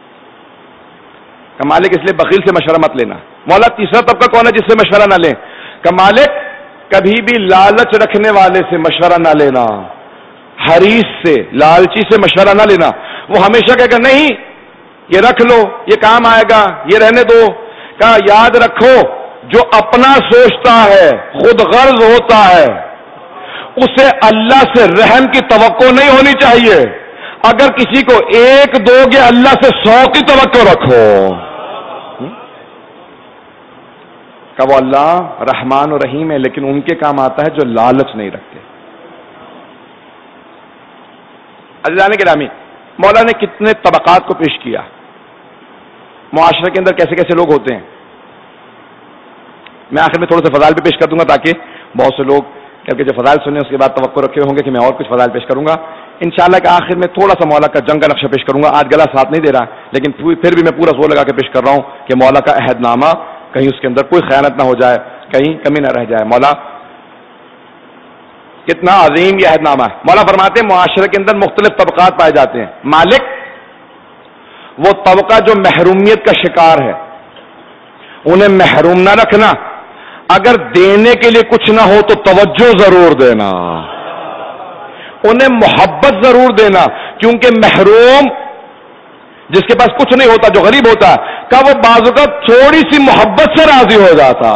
کہ مالک اس لیے بخیل سے مشورہ مت لینا۔ مولا تیسرا طبقہ کون ہے جس سے مشورہ نہ لیں؟ کہ مالک کبھی بھی لالچ رکھنے والے سے مشورہ نہ لینا، حریص سے، لالچی سے مشورہ نہ لینا۔ وہ ہمیشہ کہے گا نہیں یہ رکھ لو، یہ کام آئے گا، یہ رہنے دو۔ کہا یاد رکھو جو اپنا سوچتا ہے، خود غرض ہوتا ہے، اسے اللہ سے رحم کی توقع نہیں ہونی چاہیے۔ اگر کسی کو ایک دو گے اللہ سے 100 کی توقع رکھو۔ کہ وہ اللہ رحمان و رحیم ہے لیکن ان کے کام آتا ہے جو لالچ نہیں رکھتے۔ عزیزان گرامی، مولا نے کتنے طبقات کو پیش کیا، معاشرے کے اندر کیسے کیسے لوگ ہوتے ہیں۔ میں آخر میں تھوڑے سے فضائل بھی پیش کر دوں گا تاکہ بہت سے لوگ کیونکہ جو فضائل سنیں اس کے بعد توقع رکھے ہوں گے کہ میں اور کچھ فضائل پیش کروں گا انشاءاللہ کہ آخر میں تھوڑا سا مولا کا جنگ کا نقشہ پیش کروں گا۔ آج گلا ساتھ نہیں دے رہا لیکن پھر بھی میں پورا زور لگا کے پیش کر رہا ہوں کہ مولا کا عہد نامہ کہیں اس کے اندر کوئی خیانت نہ ہو جائے، کہیں کمی نہ رہ جائے۔ مولا کتنا عظیم یہ عہد نامہ ہے۔ مولا فرماتے ہیں معاشرے کے اندر مختلف طبقات پائے جاتے ہیں۔ مالک وہ طبقہ جو محرومیت کا شکار ہے انہیں محروم نہ رکھنا، اگر دینے کے لیے کچھ نہ ہو تو توجہ ضرور دینا، انہیں محبت ضرور دینا، کیونکہ محروم جس کے پاس کچھ نہیں ہوتا، جو غریب ہوتا ہے، کہ وہ بعض اوقات تھوڑی سی محبت سے راضی ہو جاتا۔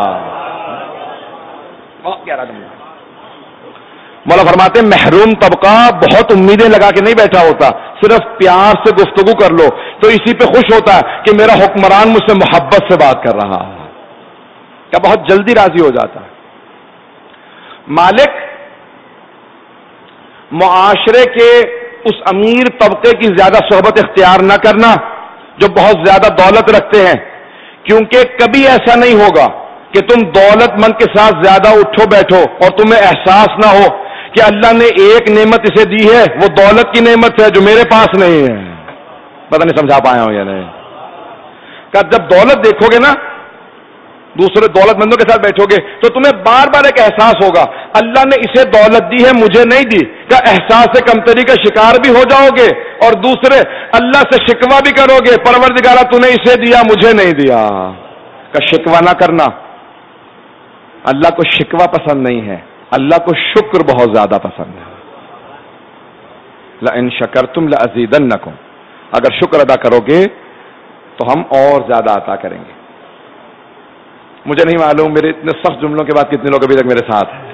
مولا فرماتے ہیں محروم طبقہ بہت امیدیں لگا کے نہیں بیٹھا ہوتا، صرف پیار سے گفتگو کر لو تو اسی پہ خوش ہوتا ہے کہ میرا حکمران مجھ سے محبت سے بات کر رہا ہے، کیا بہت جلدی راضی ہو جاتا ہے۔ مالک معاشرے کے اس امیر طبقے کی زیادہ صحبت اختیار نہ کرنا جو بہت زیادہ دولت رکھتے ہیں، کیونکہ کبھی ایسا نہیں ہوگا کہ تم دولت مند کے ساتھ زیادہ اٹھو بیٹھو اور تمہیں احساس نہ ہو کہ اللہ نے ایک نعمت اسے دی ہے، وہ دولت کی نعمت ہے جو میرے پاس نہیں ہے۔ پتہ نہیں سمجھا پایا ہوں یا نہیں؟ کہ جب دولت دیکھو گے نا دوسرے دولت مندوں کے ساتھ بیٹھو گے تو تمہیں بار بار ایک احساس ہوگا اللہ نے اسے دولت دی ہے مجھے نہیں دی، کیا احساس کمتری کا شکار بھی ہو جاؤ گے؟ اور دوسرے اللہ سے شکوہ بھی کرو گے، پروردگارہ تو نے اسے دیا مجھے نہیں دیا، کا شکوہ نہ کرنا۔ اللہ کو شکوہ پسند نہیں ہے، اللہ کو شکر بہت زیادہ پسند ہے۔ لئن شکرتم لازیدنکم، اگر شکر ادا کرو گے تو ہم اور زیادہ عطا کریں گے۔ مجھے نہیں معلوم میرے اتنے سخت جملوں کے بعد کتنے لوگ ابھی تک میرے ساتھ ہیں۔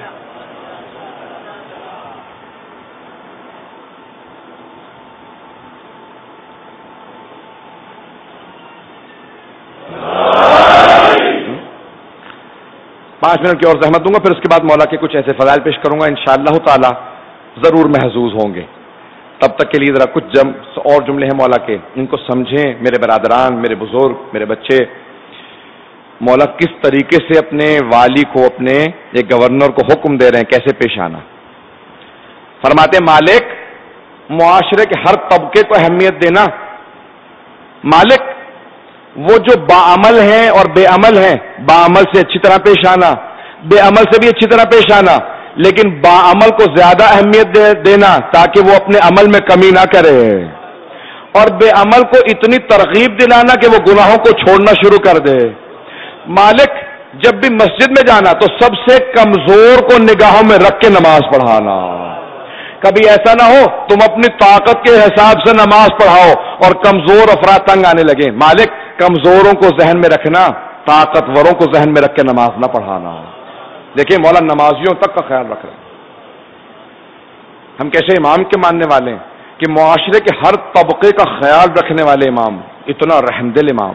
پانچ منٹ کی اور زحمت دوں گا، پھر اس کے بعد مولا کے کچھ ایسے فضائل پیش کروں گا انشاءاللہ تعالی ضرور محظوظ ہوں گے۔ تب تک کے لیے ذرا کچھ اور جملے ہیں مولا کے، ان کو سمجھیں میرے برادران، میرے بزرگ، میرے بچے۔ مولا کس طریقے سے اپنے والی کو، اپنے ایک گورنر کو حکم دے رہے ہیں کیسے پیش آنا۔ فرماتے مالک معاشرے کے ہر طبقے کو اہمیت دینا، مالک وہ جو باعمل ہیں اور بے عمل ہیں، باعمل سے اچھی طرح پیش آنا، بے عمل سے بھی اچھی طرح پیش آنا، لیکن باعمل کو زیادہ اہمیت دینا تاکہ وہ اپنے عمل میں کمی نہ کرے، اور بے عمل کو اتنی ترغیب دلانا کہ وہ گناہوں کو چھوڑنا شروع کر دے۔ مالک جب بھی مسجد میں جانا تو سب سے کمزور کو نگاہوں میں رکھ کے نماز پڑھانا، کبھی ایسا نہ ہو تم اپنی طاقت کے حساب سے نماز پڑھاؤ اور کمزور افراد تنگ آنے لگے۔ مالک کمزوروں کو ذہن میں رکھنا، طاقتوروں کو ذہن میں رکھ کے نماز نہ پڑھانا۔ دیکھیں مولا نمازیوں تک کا خیال رکھ رہے ہیں۔ ہم کیسے امام کے ماننے والے ہیں کہ معاشرے کے ہر طبقے کا خیال رکھنے والے امام، اتنا رحم دل امام۔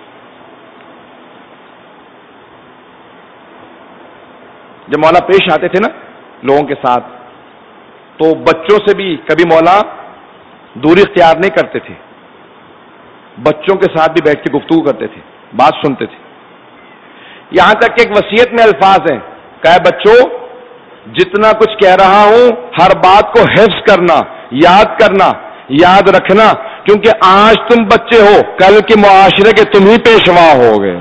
جب مولا پیش آتے تھے نا لوگوں کے ساتھ تو بچوں سے بھی کبھی مولا دوری اختیار نہیں کرتے تھے، بچوں کے ساتھ بھی بیٹھ کے گفتگو کرتے تھے، بات سنتے تھے، یہاں تک کہ ایک وصیت میں الفاظ ہیں کہ بچوں جتنا کچھ کہہ رہا ہوں ہر بات کو حفظ کرنا، یاد رکھنا، کیونکہ آج تم بچے ہو، کل کے معاشرے کے تم ہی پیشوا ہوگے،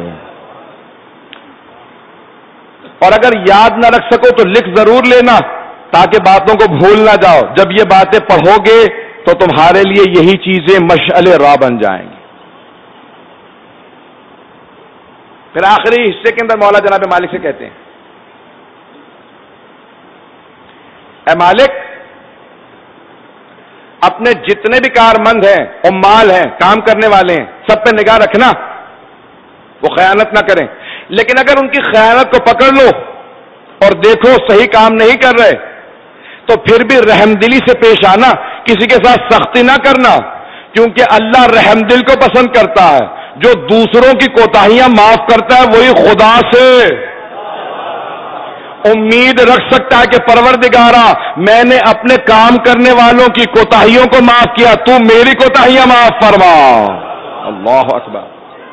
اور اگر یاد نہ رکھ سکو تو لکھ ضرور لینا تاکہ باتوں کو بھول نہ جاؤ، جب یہ باتیں پڑھو گے تو تمہارے لیے یہی چیزیں مشعل راہ بن جائیں گی۔ پھر آخری حصے کے اندر مولا جناب مالک سے کہتے ہیں اے مالک اپنے جتنے بھی کارمند ہیں، عمال ہیں، کام کرنے والے ہیں، سب پہ نگاہ رکھنا، وہ خیانت نہ کریں، لیکن اگر ان کی خیانت کو پکڑ لو اور دیکھو صحیح کام نہیں کر رہے تو پھر بھی رحم دلی سے پیش آنا، کسی کے ساتھ سختی نہ کرنا، کیونکہ اللہ رحم دل کو پسند کرتا ہے، جو دوسروں کی کوتاہیاں معاف کرتا ہے وہی خدا سے امید رکھ سکتا ہے کہ پروردگارا میں نے اپنے کام کرنے والوں کی کوتاہیوں کو معاف کیا، تو میری کوتاہیاں معاف فرما۔ اللہ اکبر۔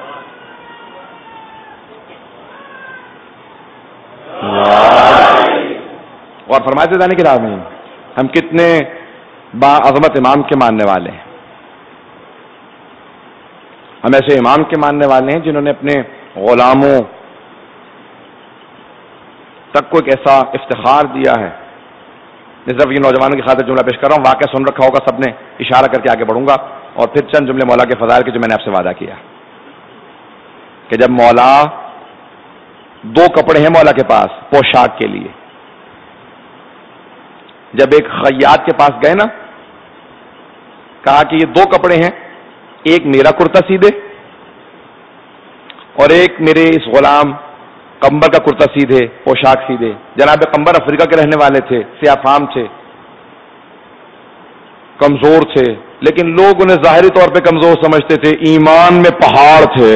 اور فرماتے جانے کی راہ میں ہم کتنے باعظمت امام کے ماننے والے ہیں، ہم ایسے امام کے ماننے والے ہیں جنہوں نے اپنے غلاموں تک کو ایک ایسا افتخار دیا ہے۔ میں صرف یہ نوجوانوں کی خاطر جملہ پیش کر رہا ہوں، واقعہ سن رکھا ہوگا سب نے، اشارہ کر کے آگے بڑھوں گا اور پھر چند جملے مولا کے فضائل کے جو میں نے آپ سے وعدہ کیا کہ جب مولا، دو کپڑے ہیں مولا کے پاس پوشاک کے لیے، جب ایک خیاط کے پاس گئے نا، کہا کہ یہ دو کپڑے ہیں، ایک میرا کرتا سی دے اور ایک میرے اس غلام قمبر کا کرتا سی دے، پوشاک سی دے۔ جناب قمبر افریقہ کے رہنے والے تھے، سیاہ فام تھے، کمزور تھے، لیکن لوگ انہیں ظاہری طور پہ کمزور سمجھتے تھے، ایمان میں پہاڑ تھے۔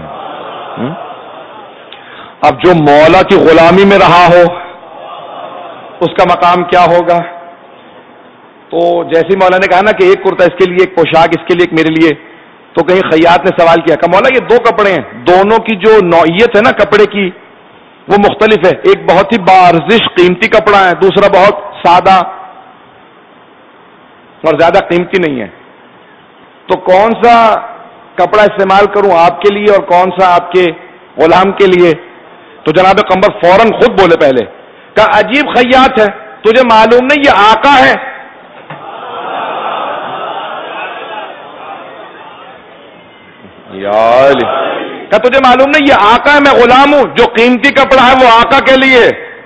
اب جو مولا کی غلامی میں رہا ہو اس کا مقام کیا ہوگا؟ تو جیسے مولا نے کہا نا کہ ایک کرتا اس کے لیے، ایک پوشاک اس کے لیے، ایک میرے لیے، تو کہیں خیاط نے سوال کیا کہ مولا یہ دو کپڑے ہیں، دونوں کی جو نوعیت ہے نا کپڑے کی وہ مختلف ہے، ایک بہت ہی بارزش قیمتی کپڑا ہے، دوسرا بہت سادہ اور زیادہ قیمتی نہیں ہے، تو کون سا کپڑا استعمال کروں آپ کے لیے اور کون سا آپ کے غلام کے لیے؟ تو جناب قمر فوراً خود بولے پہلے، کہا عجیب خیاط ہے، تجھے معلوم نہیں یہ آقا ہے؟ کہا تجھے معلوم نہیں یہ آقا ہے، میں غلام ہوں، جو قیمتی کپڑا ہے وہ آقا کے لیے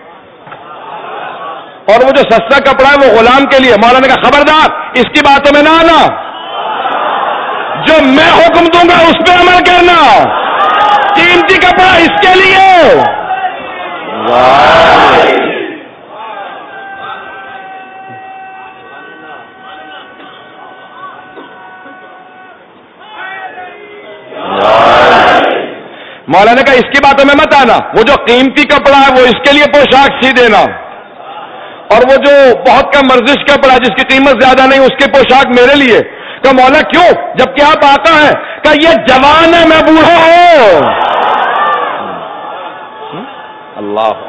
اور وہ جو سستا کپڑا ہے وہ غلام کے لیے۔ مولانا نے کہا خبردار اس کی باتوں میں نہ آنا، جو میں حکم دوں گا اس پہ عمل کرنا، قیمتی کپڑا اس کے لیے۔ مولانا نے کہا اس کی باتوں میں مت آنا، وہ جو قیمتی کپڑا ہے وہ اس کے لیے پوشاک سی دینا، اور وہ جو بہت کم ورزش کپڑا جس کی قیمت زیادہ نہیں اس کی پوشاک میرے لیے۔ کہ مولا کیوں جبکہ آپ آقا ہیں؟ کہ یہ جوان ہے میں بوڑھا ہوں۔ اللہ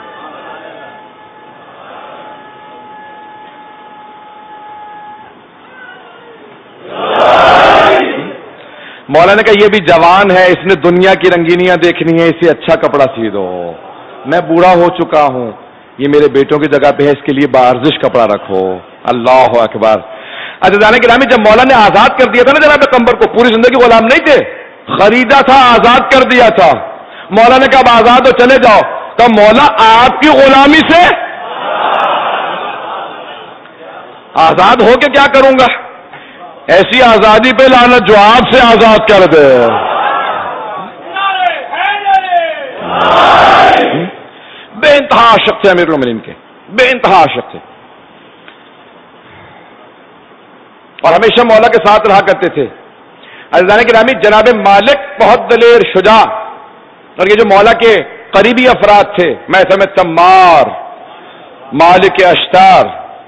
مولا نے کہا یہ بھی جوان ہے، اس نے دنیا کی رنگینیاں دیکھنی ہے، اسے اچھا کپڑا سی دو، میں بوڑھا ہو چکا ہوں، یہ میرے بیٹوں کی جگہ پہ ہے، اس کے لیے بارزش کپڑا رکھو۔ اللہ اکبر۔ عزیزان گرامی، جب مولا نے آزاد کر دیا تھا نا جناب قمر کو، پوری زندگی غلام نہیں تھے، خریدا تھا، آزاد کر دیا تھا۔ مولا نے کہا اب آزاد ہو چلے جاؤ، کہا مولا آپ کی غلامی سے آزاد ہو کے کیا کروں گا؟ ایسی آزادی پہ لعنت جو آپ سے آزاد کر دے۔ بے انتہا عاشق تھے امیر المومنین کے، بے انتہا عاشق تھے، اور ہمیشہ مولا کے ساتھ رہا کرتے تھے۔ عزیزان گرامی، جناب مالک بہت دلیر شجاع، اور یہ جو مولا کے قریبی افراد تھے، محتم تمار، مالک اشتر،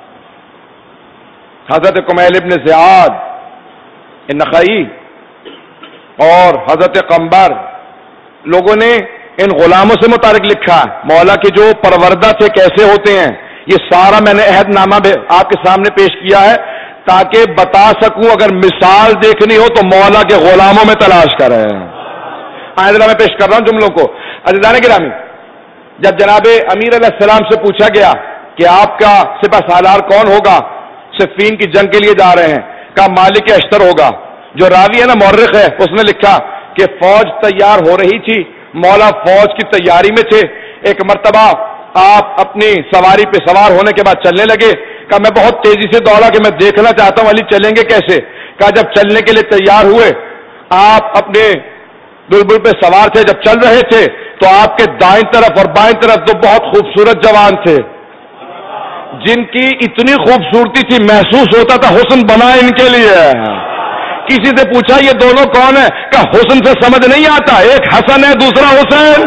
حضرت کمیل ابن زیاد النخعی اور حضرت قمبر، لوگوں نے ان غلاموں سے متعلق لکھا، مولا کے جو پروردہ تھے کیسے ہوتے ہیں، یہ سارا میں نے عہد نامہ آپ کے سامنے پیش کیا ہے تاکہ بتا سکوں اگر مثال دیکھنی ہو تو مولا کے غلاموں میں تلاش کریں۔ آئندہ میں پیش کر رہا ہوں جملوں کو۔ عزیزان گرامی، جب جناب امیر علیہ السلام سے پوچھا گیا کہ آپ کا سپہ سالار کون ہوگا، صفین کی جنگ کے لیے جا رہے ہیں، کہا مالک اشتر ہوگا۔ جو راوی ہے نا، مورخ ہے، اس نے لکھا کہ فوج تیار ہو رہی تھی، مولا فوج کی تیاری میں تھے، ایک مرتبہ آپ اپنی سواری پہ سوار ہونے کے بعد چلنے لگے، کہا میں بہت تیزی سے دوڑا کہ میں دیکھنا چاہتا ہوں علی چلیں گے کیسے۔ کہا جب چلنے کے لیے تیار ہوئے، آپ اپنے بلبل پہ سوار تھے، جب چل رہے تھے تو آپ کے دائیں طرف اور بائیں طرف دو بہت خوبصورت جوان تھے، جن کی اتنی خوبصورتی تھی محسوس ہوتا تھا حسن بنا ان کے لیے۔ کسی سے پوچھا یہ دونوں کون ہیں؟ کہ حسن سے سمجھ نہیں آتا، ایک حسن ہے دوسرا حسین۔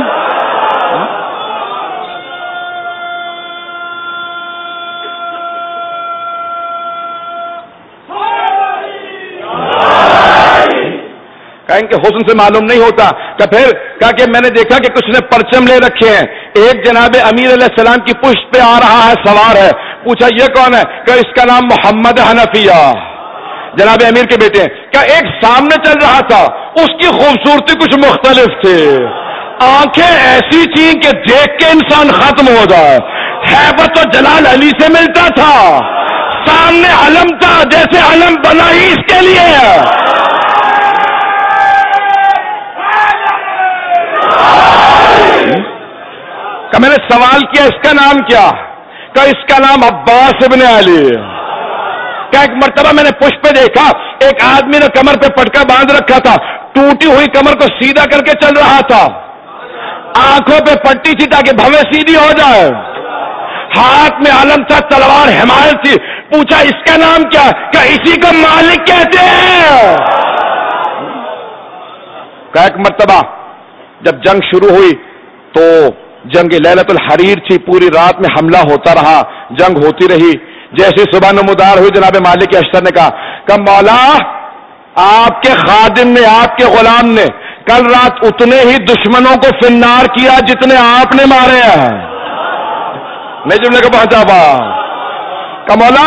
کہیں کہ حسن سے معلوم نہیں ہوتا۔ کہ پھر کہا کہ میں نے دیکھا کہ کچھ نے پرچم لے رکھے ہیں، ایک جناب امیر علیہ السلام کی پشت پہ آ رہا ہے، سوار ہے۔ پوچھا یہ کون ہے؟ کہ اس کا نام محمد حنفیہ، جناب امیر کے بیٹے ہیں۔ کیا ایک سامنے چل رہا تھا، اس کی خوبصورتی کچھ مختلف تھی، آنکھیں ایسی تھیں کہ دیکھ کے انسان ختم ہو جائے، ہیبت و جلال علی سے ملتا تھا، سامنے علم تھا جیسے علم بنا ہی اس کے لیے۔ کہ میں نے سوال کیا اس کا نام کیا؟ کہ اس کا نام عباس ابن علی۔ کہ ایک مرتبہ میں نے پشت پہ دیکھا، ایک آدمی نے کمر پہ پٹکا باندھ رکھا تھا، ٹوٹی ہوئی کمر کو سیدھا کر کے چل رہا تھا، آنکھوں پہ پٹی تھی تاکہ بھویں سیدھی ہو جائے، ہاتھ میں علم تھا، تلوار حمایت تھی۔ پوچھا اس کا نام کیا؟ کہ اسی کو مالک کہتے ہیں۔ کہ ایک مرتبہ جب جنگ شروع ہوئی تو جنگ لیلۃ الحریر تھی، پوری رات میں حملہ ہوتا رہا، جنگ ہوتی رہی۔ جیسے صبح نمودار ہوئی، جناب مالک اشتر نے کہا کہ مولا آپ کے خادم نے، آپ کے غلام نے کل رات اتنے ہی دشمنوں کو فنار کیا جتنے آپ نے مارے ہیں۔ میں جملے کو پہنچا پا کہ مولا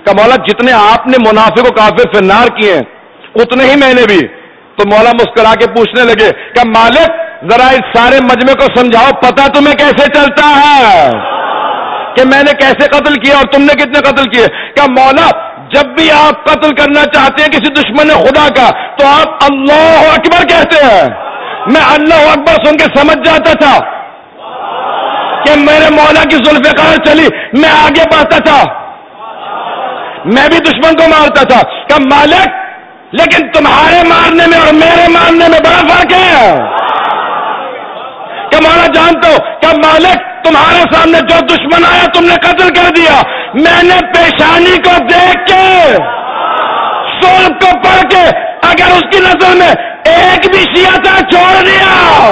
کہ مولا جتنے آپ نے منافق و کافر فی النار کیے ہیں اتنے ہی میں نے بھی. تو مولا مسکرا کے پوچھنے لگے کہ مالک ذرا اس سارے مجمع کو سمجھاؤ پتہ تمہیں کیسے چلتا ہے کہ میں نے کیسے قتل کیا اور تم نے کتنے قتل کیے؟ کہ مولا جب بھی آپ قتل کرنا چاہتے ہیں کسی دشمن خدا کا تو آپ اللہ اکبر کہتے ہیں. میں اللہ اکبر سن کے سمجھ جاتا تھا کہ میرے مولا کی ذوالفقار چلی، میں آگے بڑھتا تھا، میں بھی دشمن کو مارتا تھا. کہ مالک لیکن تمہارے مارنے میں اور میرے مارنے میں بڑا فرق ہے. کہ مولا جانتا ہو کہ مالک تمہارے سامنے جو دشمن آیا تم نے قتل کر دیا، میں نے پیشانی کو دیکھ کے سولب کو پڑھ کے اگر اس کی نظر میں ایک بھی شیعہ تھا چھوڑ دیا.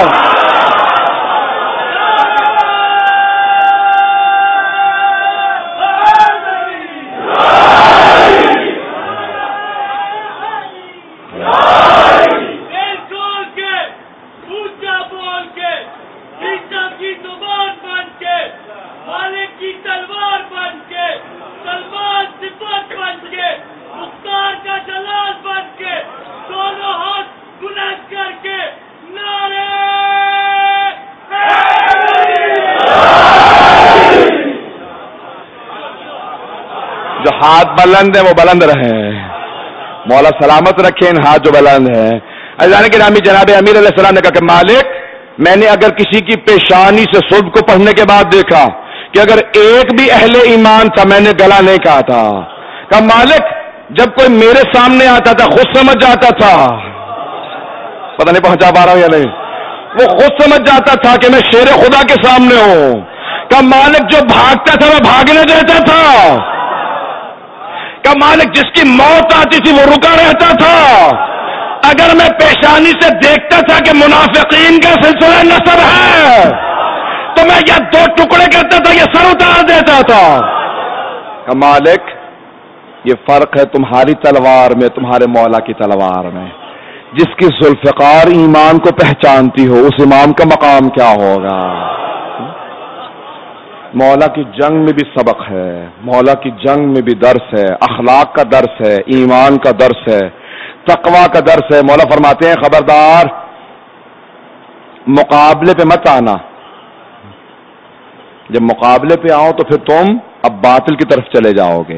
جو ہاتھ بلند ہیں وہ بلند رہیں، مولا سلامت رکھیں ان ہاتھ جو بلند ہیں. عزیزان گرامی جناب امیر علیہ السلام نے کہا کہ مالک میں نے اگر کسی کی پیشانی سے صبح کو پڑھنے کے بعد دیکھا کہ اگر ایک بھی اہل ایمان تھا میں نے گلا نہیں کہا تھا. کہ مالک جب کوئی میرے سامنے آتا تھا خود سمجھ جاتا تھا، پتہ نہیں پہنچا پا رہا ہوں یا نہیں، وہ خود سمجھ جاتا تھا کہ میں شیر خدا کے سامنے ہوں. کہ مالک جو بھاگتا تھا وہ بھاگنے دیتا تھا. کہ مالک جس کی موت آتی تھی وہ رکا رہتا تھا. اگر میں پیشانی سے دیکھتا تھا کہ منافقین کا سلسلہ نصب ہے تو میں یہ دو ٹکڑے کرتا تھا، یہ سر اتار دیتا تھا. کہ مالک یہ فرق ہے تمہاری تلوار میں تمہارے مولا کی تلوار میں. جس کی ذوالفقار ایمان کو پہچانتی ہو اس امام کا مقام کیا ہوگا. مولا کی جنگ میں بھی سبق ہے، مولا کی جنگ میں بھی درس ہے، اخلاق کا درس ہے، ایمان کا درس ہے، تقوی کا درس ہے. مولا فرماتے ہیں خبردار مقابلے پہ مت آنا، جب مقابلے پہ آؤ تو پھر تم اب باطل کی طرف چلے جاؤ گے.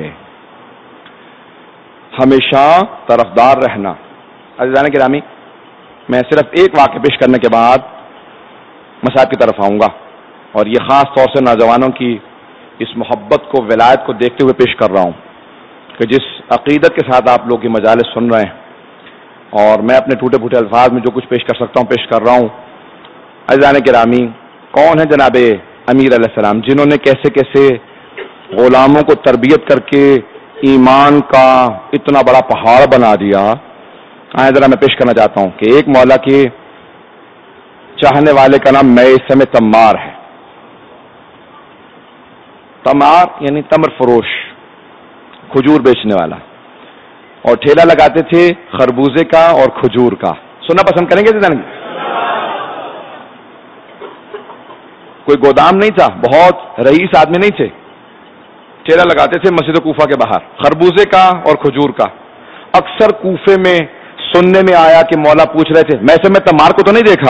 ہمیشہ طرفدار رہنا. عزیزان گرامی میں صرف ایک واقعہ پیش کرنے کے بعد مسائل کی طرف آؤں گا، اور یہ خاص طور سے نوجوانوں کی اس محبت کو ولایت کو دیکھتے ہوئے پیش کر رہا ہوں کہ جس عقیدت کے ساتھ آپ لوگ یہ مجالس سن رہے ہیں، اور میں اپنے ٹوٹے پھوٹے الفاظ میں جو کچھ پیش کر سکتا ہوں پیش کر رہا ہوں. عزیزان گرامی کون ہے جناب امیر علیہ السلام جنہوں نے کیسے کیسے غلاموں کو تربیت کر کے ایمان کا اتنا بڑا پہاڑ بنا دیا. ذرا میں پیش کرنا چاہتا ہوں کہ ایک مولا کے چاہنے والے کا نام میثم تمار ہے. تمار یعنی تمر فروش، کھجور بیچنے والا، اور ٹھیلا لگاتے تھے خربوزے کا اور کھجور کا. سننا پسند کریں گے جناب؟ کوئی گودام نہیں تھا، بہت رئیس آدمی نہیں تھے، ٹھیلا لگاتے تھے مسجد کوفہ کے باہر خربوزے کا اور کھجور کا. اکثر کوفے میں سننے میں آیا کہ مولا پوچھ رہے تھے میثم تمار کو تو نہیں دیکھا؟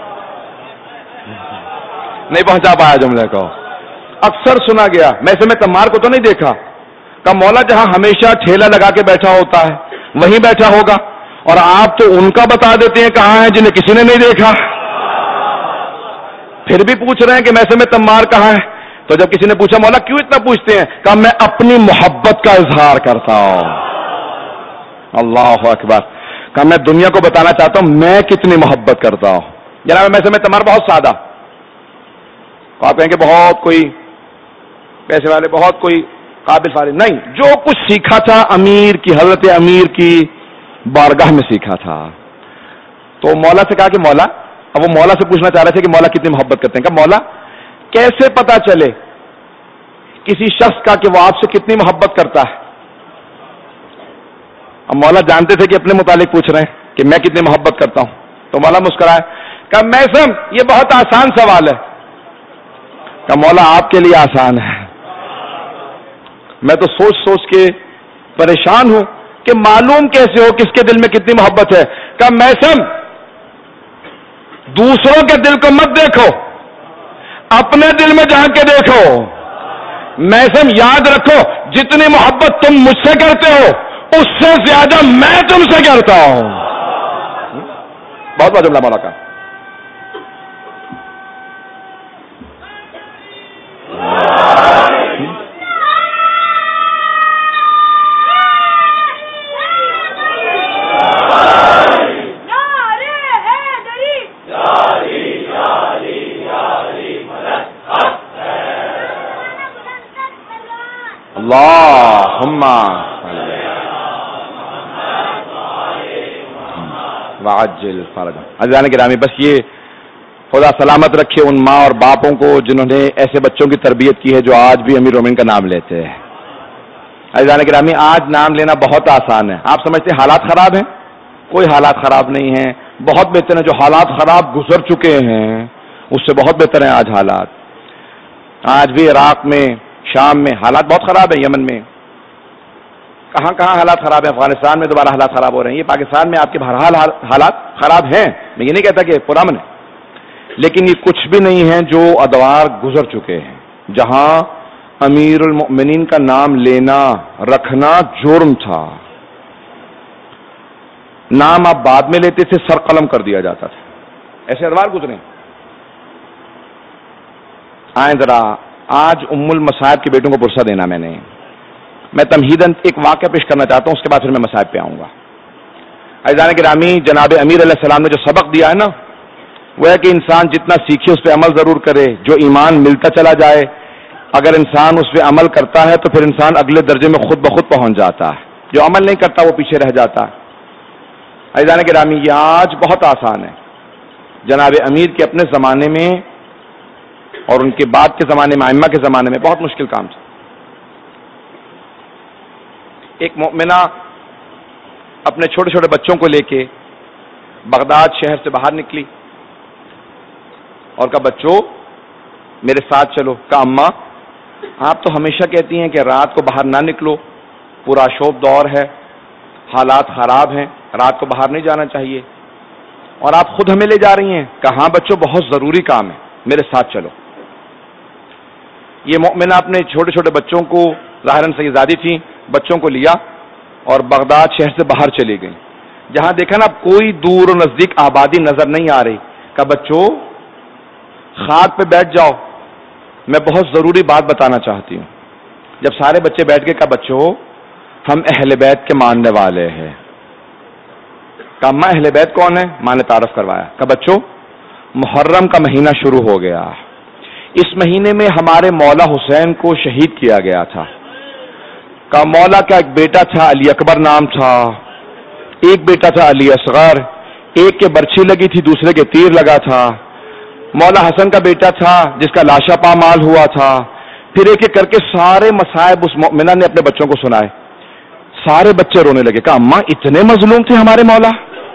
نہیں پہنچا پایا جملے کو. اکثر سنا گیا میثم تمار کو تو نہیں دیکھا. کہ مولا جہاں ہمیشہ ٹھیلا لگا کے بیٹھا ہوتا ہے وہیں بیٹھا ہوگا، اور آپ تو ان کا بتا دیتے ہیں کہاں ہے جنہیں کسی نے نہیں دیکھا. پھر بھی پوچھ رہے ہیں کہ میثم تمار کہاں ہے. تو جب کسی نے پوچھا مولا کیوں اتنا پوچھتے ہیں؟ کہ میں اپنی محبت کا اظہار کرتا ہوں. اللہ اکبر. کہ میں دنیا کو بتانا چاہتا ہوں میں کتنی محبت کرتا ہوں. جناب میثم تمار بہت سادہ، آپ کہیں کہ بہت کوئی پیسے والے، بہت کوئی قابل فارغ نہیں، جو کچھ سیکھا تھا امیر کی حضرت امیر کی بارگاہ میں سیکھا تھا. تو مولا سے کہا کہ مولا، اب وہ مولا سے پوچھنا چاہ رہے تھے کہ مولا کتنی محبت کرتے ہیں. کہ مولا کیسے پتا چلے کسی شخص کا کہ وہ آپ سے کتنی محبت کرتا ہے؟ اب مولا جانتے تھے کہ اپنے متعلق پوچھ رہے ہیں کہ میں کتنی محبت کرتا ہوں. تو مولا مسکرائے. کہ میثم یہ بہت آسان سوال ہے. کہ مولا آپ کے لیے آسان ہے، میں تو سوچ سوچ کے پریشان ہوں کہ معلوم کیسے ہو کس کے دل میں کتنی محبت ہے. کہ میثم دوسروں کے دل کو مت دیکھو، اپنے دل میں جا کے دیکھو. میثم یاد رکھو جتنی محبت تم مجھ سے کرتے ہو اس سے زیادہ میں تم سے کرتا ہوں. بہت بڑا جملہ مولا کا. اللہم وعجل فرجہ. عزیزان گرامی، بس یہ خدا سلامت رکھے ان ماں اور باپوں کو جنہوں نے ایسے بچوں کی تربیت کی ہے جو آج بھی امیر المومنین کا نام لیتے ہیں. عزیزان گرامی، آج نام لینا بہت آسان ہے. آپ سمجھتے ہیں حالات خراب ہیں؟ کوئی حالات خراب نہیں ہیں، بہت بہتر ہیں. جو حالات خراب گزر چکے ہیں اس سے بہت بہتر ہیں آج حالات. آج بھی عراق میں، شام میں حالات بہت خراب ہیں. یمن میں کہاں کہاں حالات خراب ہیں. افغانستان میں دوبارہ حالات خراب ہو رہے ہیں. یہ پاکستان میں آپ کے بہرحال حالات خراب ہیں، میں یہ نہیں کہتا کہ پرامن ہے، لیکن یہ کچھ بھی نہیں ہے جو ادوار گزر چکے ہیں. جہاں امیر المؤمنین کا نام لینا رکھنا جرم تھا، نام آپ بعد میں لیتے تھے، سر قلم کر دیا جاتا تھا. ایسے ادوار گزرے. آئیں ذرا آج ام المصائب کے بیٹوں کو پرسہ دینا. میں تمہیداً ایک واقعہ پیش کرنا چاہتا ہوں، اس کے بعد پھر میں مصائب پہ آؤں گا. عزیزان گرامی، جناب امیر علیہ السلام نے جو سبق دیا ہے نا، وہ ہے کہ انسان جتنا سیکھے اس پہ عمل ضرور کرے. جو ایمان ملتا چلا جائے، اگر انسان اس پہ عمل کرتا ہے تو پھر انسان اگلے درجے میں خود بخود پہنچ جاتا ہے. جو عمل نہیں کرتا وہ پیچھے رہ جاتا ہے. عزیزان گرامی، یہ آج بہت آسان ہے. جناب امیر کے اپنے زمانے میں اور ان کے بعد کے زمانے میں، ائمہ کے زمانے میں بہت مشکل کام تھا. ایک مومنہ اپنے چھوٹے چھوٹے بچوں کو لے کے بغداد شہر سے باہر نکلی اور کہا بچوں میرے ساتھ چلو. کہا اماں آپ تو ہمیشہ کہتی ہیں کہ رات کو باہر نہ نکلو، پورا شوب دور ہے، حالات خراب ہیں، رات کو باہر نہیں جانا چاہیے، اور آپ خود ہمیں لے جا رہی ہیں. کہاں بچوں بہت ضروری کام ہے، میرے ساتھ چلو. یہ مومنہ اپنے چھوٹے چھوٹے بچوں کو، ظاہراً سیدزادی تھیں، بچوں کو لیا اور بغداد شہر سے باہر چلی گئی. جہاں دیکھا نا کوئی دور و نزدیک آبادی نظر نہیں آ رہی. کہا بچوں خاک پہ بیٹھ جاؤ، میں بہت ضروری بات بتانا چاہتی ہوں. جب سارے بچے بیٹھ کے کہا بچوں ہم اہل بیت کے ماننے والے ہیں. کہا ماں اہل بیت کون ہے؟ ماں نے تعارف کروایا. کہا بچوں محرم کا مہینہ شروع ہو گیا، اس مہینے میں ہمارے مولا حسین کو شہید کیا گیا تھا. کہا مولا کا ایک بیٹا تھا علی اکبر نام تھا، ایک بیٹا تھا علی اصغر، ایک کے برچھی لگی تھی دوسرے کے تیر لگا تھا. مولا حسن کا بیٹا تھا جس کا لاشا پامال ہوا تھا. پھر ایک ایک کر کے سارے مصائب اس مومنہ نے اپنے بچوں کو سنائے. سارے بچے رونے لگے. کہا اماں اتنے مظلوم تھے ہمارے مولا،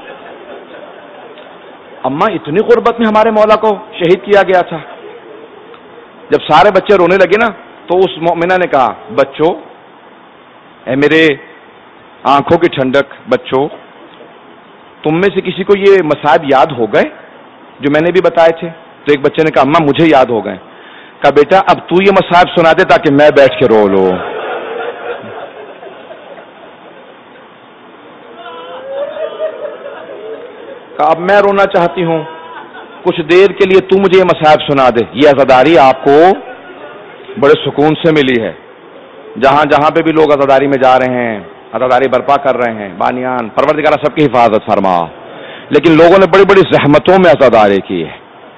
اماں اتنی غربت میں ہمارے مولا کو شہید کیا گیا تھا. جب سارے بچے رونے لگے نا تو اس مومنہ نے کہا بچوں اے میرے آنکھوں کی ٹھنڈک، بچوں تم میں سے کسی کو یہ مصائب یاد ہو گئے جو میں نے بھی بتائے تھے؟ تو ایک بچے نے کہا اماں مجھے یاد ہو گئے. کہا بیٹا اب تو یہ مصائب سنا دے تاکہ میں بیٹھ کے رو لوں. کہا اب میں رونا چاہتی ہوں، کچھ دیر کے لیے تو مجھے یہ مصائب سنا دے. یہ عزاداری آپ کو بڑے سکون سے ملی ہے. جہاں جہاں پہ بھی لوگ عزاداری میں جا رہے ہیں، عزاداری برپا کر رہے ہیں، بانیان پروردگار سب کی حفاظت فرما. لیکن لوگوں نے بڑی بڑی زحمتوں میں عزاداری کی ہے.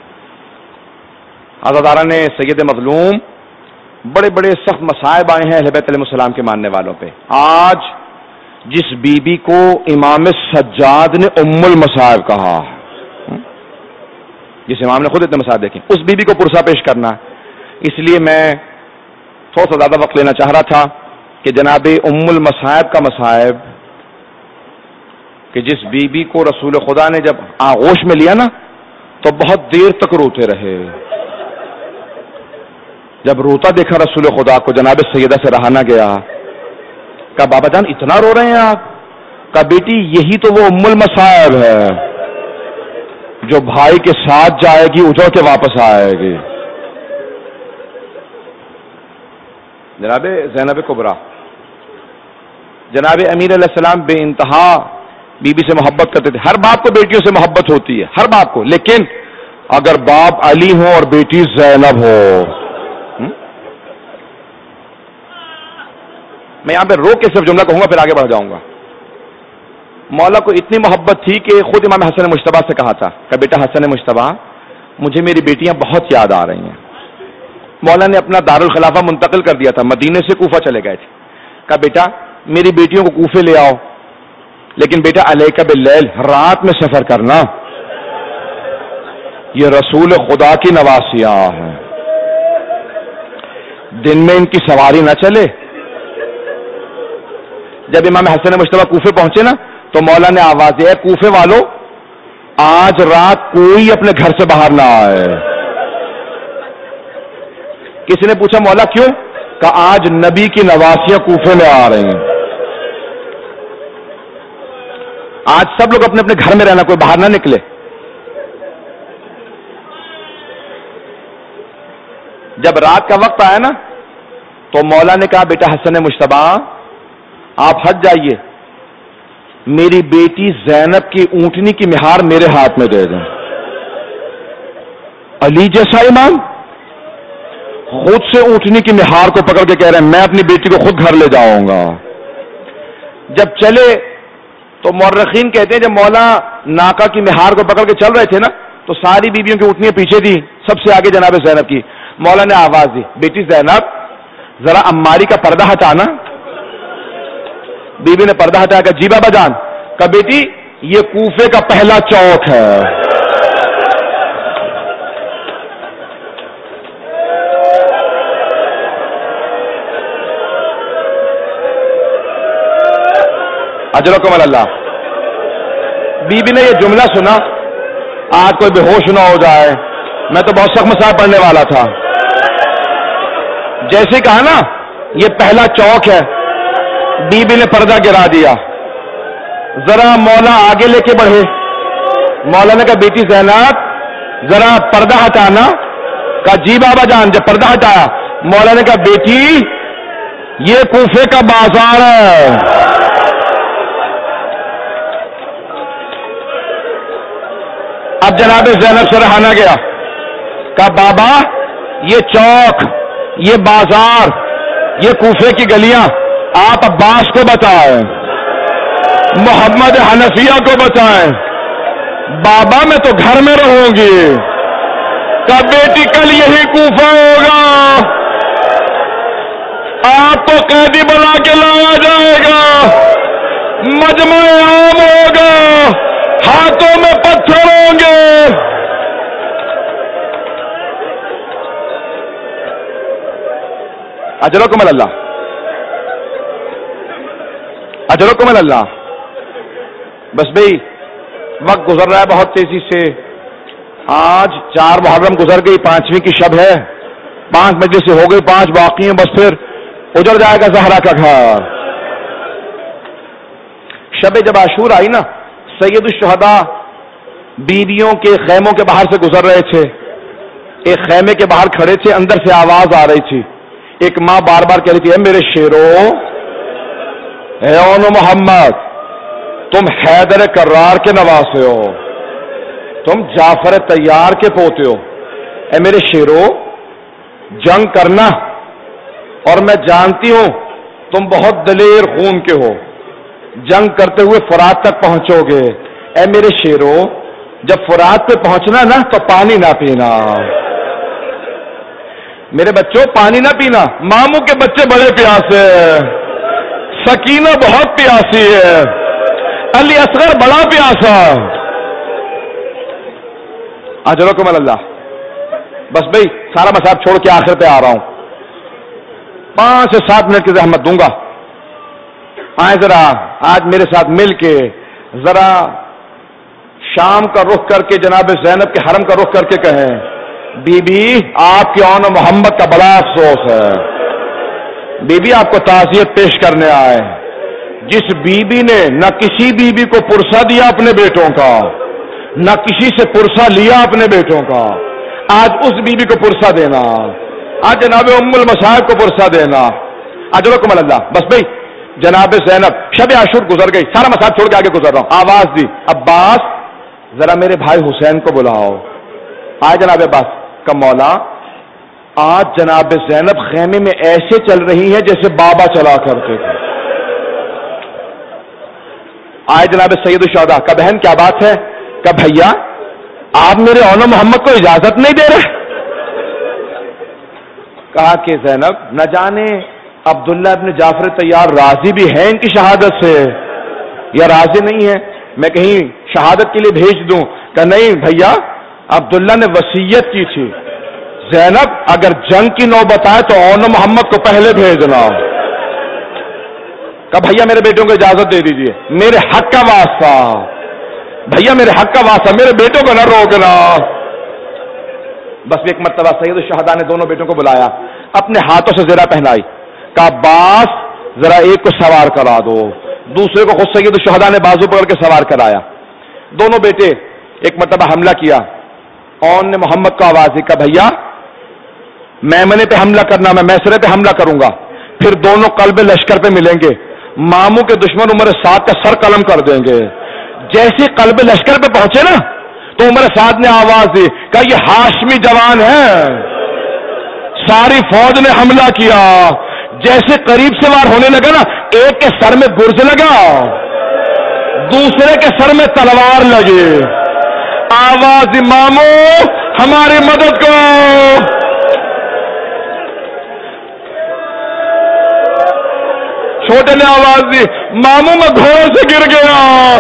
عزادارہ نے سید مظلوم بڑے بڑے سخت مصائب آئے ہیں اہل بیت علیہ السلام کے ماننے والوں پہ. آج جس بی بی کو امام سجاد نے ام المصائب کہا، جس امام نے خود اتنے مصائب دیکھے، اس بی بی کو پرسہ پیش کرنا. اس لیے میں تھوڑا سا زیادہ وقت لینا چاہ رہا تھا کہ جناب ام المصائب کا مصائب، کہ جس بی بی کو رسول خدا نے جب آغوش میں لیا نا تو بہت دیر تک روتے رہے. جب روتا دیکھا رسول خدا کو، جناب سیدہ سے رہا نہ گیا. کہا بابا جان اتنا رو رہے ہیں آپ؟ کہا بیٹی یہی تو وہ ام المصائب ہے جو بھائی کے ساتھ جائے گی اجڑ کے واپس آئے گی. جناب زینب کبریٰ، جناب امیر علیہ السلام بے انتہا بی بی سے محبت کرتے تھے. ہر باپ کو بیٹیوں سے محبت ہوتی ہے، ہر باپ کو، لیکن اگر باپ علی ہو اور بیٹی زینب ہو. میں یہاں پہ روک کے صرف جملہ کہوں گا پھر آگے بڑھ جاؤں گا. مولا کو اتنی محبت تھی کہ خود امام حسن مجتبیٰ سے کہا تھا کہ بیٹا حسن مجتبیٰ مجھے میری بیٹیاں بہت یاد آ رہی ہیں. مولا نے اپنا دارالخلافہ منتقل کر دیا تھا، مدینے سے کوفہ چلے گئے تھے. کہا بیٹا میری بیٹیوں کو کوفے لے آؤ، لیکن بیٹا علیک باللیل، رات میں سفر کرنا، یہ رسول خدا کی نواسیاں ہیں، دن میں ان کی سواری نہ چلے. جب امام حسن مجتبیٰ کوفے پہنچے نا تو مولا نے آواز دی، کوفے والو آج رات کوئی اپنے گھر سے باہر نہ آئے. کسی نے پوچھا مولا کیوں؟ کہ آج نبی کی نواسیاں کوفے میں آ رہی ہیں. آج سب لوگ اپنے اپنے گھر میں رہنا، کوئی باہر نہ نکلے. جب رات کا وقت آیا نا تو مولا نے کہا بیٹا حسن مجتبیٰ آپ ہٹ جائیے، میری بیٹی زینب کی اونٹنی کی مہار میرے ہاتھ میں دے دیں. علی جیسا امام خود سے اونٹنی کی مہار کو پکڑ کے کہہ رہے ہیں میں اپنی بیٹی کو خود گھر لے جاؤں گا. جب چلے تو مورخین کہتے ہیں جب مولا ناکا کی مہار کو پکڑ کے چل رہے تھے نا تو ساری بیویوں کی اونٹنیاں پیچھے دی، سب سے آگے جناب زینب کی. مولا نے آواز دی بیٹی زینب ذرا اماری کا پردہ ہٹانا. بی بی نے پردہ ہٹایا کہ جی بابا جان. کہ بیٹی یہ کوفے کا پہلا چوک ہے. اجرکم اللہ. بی بی نے یہ جملہ سنا، آج کوئی بے ہوش نہ ہو جائے، میں تو بہت سخت مسائل پڑھنے والا تھا. جیسے کہا نا یہ پہلا چوک ہے، بی بی نے پردہ گرا دیا. ذرا مولا آگے لے کے بڑھے. مولا نے کہا بیٹی زینب ذرا پردہ ہٹانا. کہا جی بابا جان. جب پردہ ہٹایا مولا نے کہا بیٹی یہ کوفے کا بازار ہے. اب جناب زینب سے رہا نہ گیا. کہا بابا یہ چوک، یہ بازار، یہ کوفے کی گلیاں آپ عباس کو بتائیں، محمد حنفیہ کو بتائیں، بابا میں تو گھر میں رہوں گی. کہا بیٹی کل یہی کوفہ ہوگا، آپ کو قیدی بنا کے لایا جائے گا، مجمع عام ہوگا، ہاتھوں میں پتھر ہوں گے. اجرکم اللہ، اجرکم اللہ. بس بھئی وقت گزر رہا ہے بہت تیزی سے. آج 4 محرم گزر گئی، 5ویں کی شب ہے، 5 مجلس سے ہو گئی، 5 باقی ہیں، بس پھر اجڑ جائے گا زہرا کا گھر. شب جب عاشور آئی نا، سید الشہداء بیویوں کے خیموں کے باہر سے گزر رہے تھے. ایک خیمے کے باہر کھڑے تھے، اندر سے آواز آ رہی تھی. ایک ماں بار بار کہہ رہی تھی اے میرے شیرو، اے اون محمد، تم حیدر کرار کے نواسے ہو، تم جعفر طیار کے پوتے ہو. اے میرے شیرو جنگ کرنا، اور میں جانتی ہوں تم بہت دلیر خون کے ہو، جنگ کرتے ہوئے فرات تک پہنچو گے. اے میرے شیرو جب فرات پہ پہنچنا نا تو پانی نہ پینا. میرے بچوں پانی نہ پینا. ماموں کے بچے بڑے پیاسے ہیں، سکینہ بہت پیاسی ہے، علی اصغر بڑا پیاسا. اجرکم اللہ. بس بھئی سارا مسائل چھوڑ کے آخر پہ آ رہا ہوں، 5 سے 7 منٹ کی زحمت دوں گا. آئیں ذرا آج میرے ساتھ مل کے ذرا شام کا رخ کر کے جناب زینب کے حرم کا رخ کر کے کہیں بی بی آپ کے اون محمد کا بڑا افسوس ہے. بی بی آپ کو تعزیت پیش کرنے آئے. جس بیوی نے نہ کسی بیوی کو پرسہ دیا اپنے بیٹوں کا، نہ کسی سے پرسہ لیا اپنے بیٹوں کا، آج اس بیوی کو پرسہ دینا، آج جناب ام المصائب کو پرسہ دینا، اجرکم اللہ۔ بس بھائی جناب زینب شب عاشور گزر گئی، سارا مسائل چھوڑ کے آگے گزر رہا ہوں، آواز دی عباس ذرا میرے بھائی حسین کو بلاؤ۔ آئے جناب عباس کا مولا آج جناب زینب خیمے میں ایسے چل رہی ہے جیسے بابا چلا کرتے تھے۔ آئے جناب سید الشہداء کا بہن کیا بات ہے؟ کہ بھیا آپ میرے اولو محمد کو اجازت نہیں دے رہے؟ کہا کہ زینب نہ جانے عبداللہ ابن جعفر طیار راضی بھی ہے ان کی شہادت سے یا راضی نہیں ہے، میں کہیں شہادت کے لیے بھیج دوں؟ کہ نہیں بھیا عبداللہ نے وصیت کی تھی، زینب اگر جنگ کی نوبت آئے تو اولو محمد کو پہلے بھیجنا۔ کہ بھیا میرے بیٹوں کو اجازت دے دیجئے، میرے حق کا واسطہ، بھیا میرے حق کا واسطہ، میرے بیٹوں کو نہ روکنا۔ بس ایک مرتبہ سید الشہداء نے دونوں بیٹوں کو بلایا، اپنے ہاتھوں سے زرہ پہنائی، کہا عباس ذرا ایک کو سوار کرا دو، دوسرے کو خود سید الشہداء نے بازو پکڑ کے سوار کرایا۔ دونوں بیٹے ایک مرتبہ حملہ کیا، اون نے محمد کو آواز دی، کہا بھیا میمنے پہ حملہ کرنا، میں میسرے پہ حملہ کروں گا، پھر دونوں قلب لشکر پہ ملیں گے، ماموں کے دشمن عمر سعد کا سر قلم کر دیں گے۔ جیسے قلب لشکر پہ پہنچے نا تو عمر سعد نے آواز دی، کہا یہ ہاشمی جوان ہے۔ ساری فوج نے حملہ کیا، جیسے قریب سے وار ہونے لگا نا، ایک کے سر میں گرز لگا، دوسرے کے سر میں تلوار لگی، آواز مامو ہماری مدد کرو۔ چھوٹے نے آواز دی، مامو میں گھوڑے سے گر گیا۔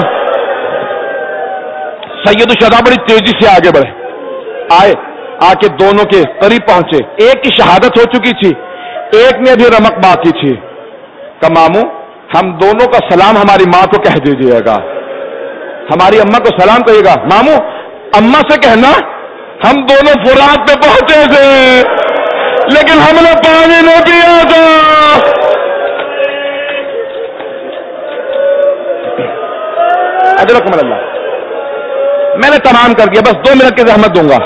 سید الشہداء بڑی تیزی سے آگے بڑھے، آئے آ کے دونوں کے قریب پہنچے، ایک کی شہادت ہو چکی تھی، ایک میں ابھی رمق باقی تھی۔ کہ مامو ہم دونوں کا سلام ہماری ماں کو کہہ دیجیے گا، ہماری اماں کو سلام کہیے گا۔ مامو اماں سے کہنا ہم دونوں فرات پہ پہنچے تھے لیکن ہم نے پانی نہیں پیا تھا۔ اجرکم اللہ، میں نے تمام کر دیا، بس 2 منٹ کی زحمت دوں گا۔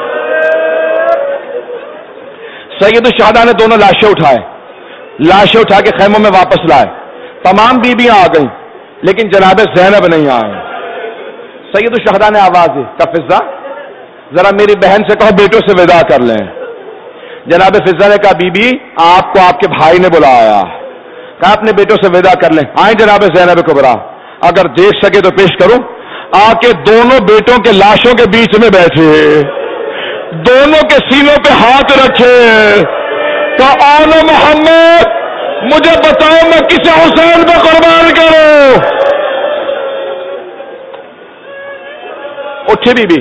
سید الشہداء نے دونوں لاشیں اٹھائے، لاشیں اٹھا کے خیموں میں واپس لائے، تمام بیویاں آ گئیں لیکن جناب زینب نہیں آئے۔ سید الشہداء نے آواز دی، کہ فضہ ذرا میری بہن سے کہو بیٹوں سے وداع کر لیں۔ جناب فضہ نے کہا بی بی آپ کو آپ کے بھائی نے بلایا، کہا اپنے بیٹوں سے وداع کر لیں۔ آئیں جناب زینب کبریٰ، اگر دیکھ سکے تو پیش کروں۔ آ کے دونوں بیٹوں کے لاشوں کے بیچ میں بیٹھے، دونوں کے سینوں پہ ہاتھ رکھے، تو اولو محمد مجھے بتاؤ میں کسے حسین پہ قربان کروں؟ اٹھے بی بی،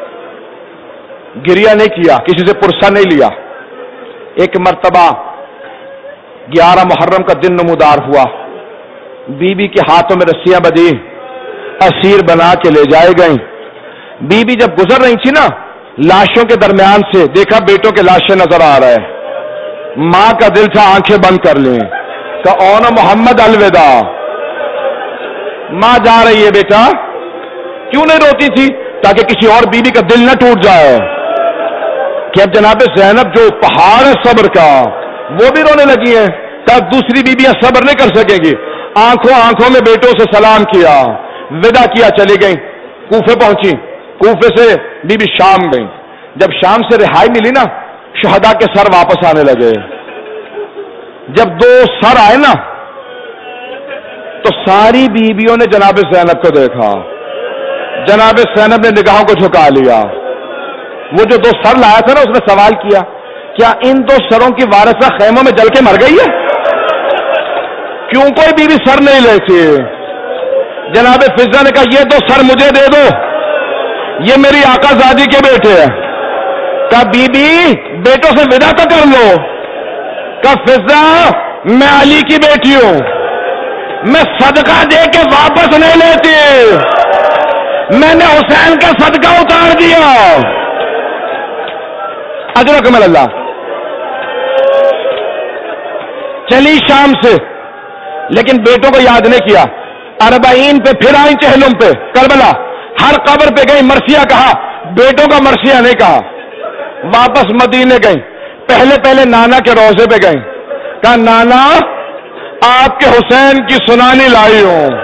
گریہ نہیں کیا، کسی سے پرسہ نہیں لیا۔ ایک مرتبہ 11 محرم کا دن نمودار ہوا، بی بی کے ہاتھوں میں رسیاں بدھی، اسیر بنا کے لے جائے گئیں۔ بی بی جب گزر رہی تھی نا لاشوں کے درمیان سے، دیکھا بیٹوں کے لاشیں نظر آ رہے، ماں کا دل تھا آنکھیں بند کر لیں، کہ اولو محمد الوداع، ماں جا رہی ہے بیٹا۔ کیوں نہیں روتی تھی؟ تاکہ کسی اور بیوی کا دل نہ ٹوٹ جائے، کہ اب جناب زینب جو پہاڑ ہے صبر کا وہ بھی رونے لگی ہے، تب دوسری بیویاں صبر نہیں کر سکیں گی۔ آنکھوں میں بیٹوں سے سلام کیا، وداع کیا، چلی گئیں، کوفے پہنچی، کوفے سے بی بی شام گئیں۔ جب شام سے رہائی ملی نا شہداء کے سر واپس آنے لگے۔ جب 2 سر آئے نا تو ساری بیویوں نے جناب زینب کو دیکھا، جناب زینب نے نگاہوں کو جھکا لیا۔ وہ جو 2 سر لایا تھا نا اس نے سوال کیا، کیا ان 2 سروں کی وارثہ خیموں میں جل کے مر گئی ہے؟ کیوں کوئی بیوی سر نہیں لیتی؟ جناب فضہ نے کہا یہ 2 سر مجھے دے دو، یہ میری آقا زادی کے بیٹے ہیں۔ کہا بی بی بیٹوں سے وداع تو کر لو۔ کہا فضہ میں علی کی بیٹی ہوں، میں صدقہ دے کے واپس نہیں لیتی، میں نے حسین کا صدقہ اتار دیا۔ اجرکم اللہ۔ چلی شام سے لیکن بیٹوں کو یاد نہیں کیا. 40 پہ پھر آئی چہلم پہ کربلا, ہر قبر پہ گئی, مرثیہ کہا, بیٹوں کا مرثیہ نہیں کہا. واپس مدینے گئی, پہلے نانا کے روضے پہ گئی, کہا نانا آپ کے حسین کی سنانی لائی ہوں.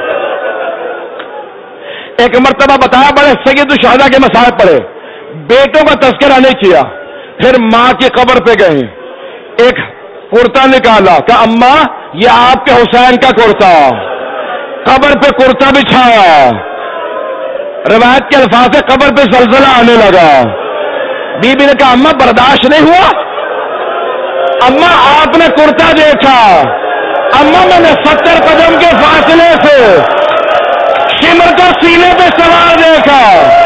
ایک مرتبہ بتایا بڑے سید الشہداء کے مصاحب پڑھے, بیٹوں کا تذکرہ نہیں کیا. پھر ماں کی قبر پہ گئی, ایک کرتا نکالا, کہا اماں یہ آپ کے حسین کا کرتا. قبر پہ کرتا بچھایا. روایت کے الفاظ سے قبر پہ زلزلہ آنے لگا. بی بی نے کہا اماں برداشت نہیں ہوا؟ اماں آپ نے کرتا دیکھا, اماں میں نے 70 قدم کے فاصلے سے شمر کا سینے پہ سوار دیکھا.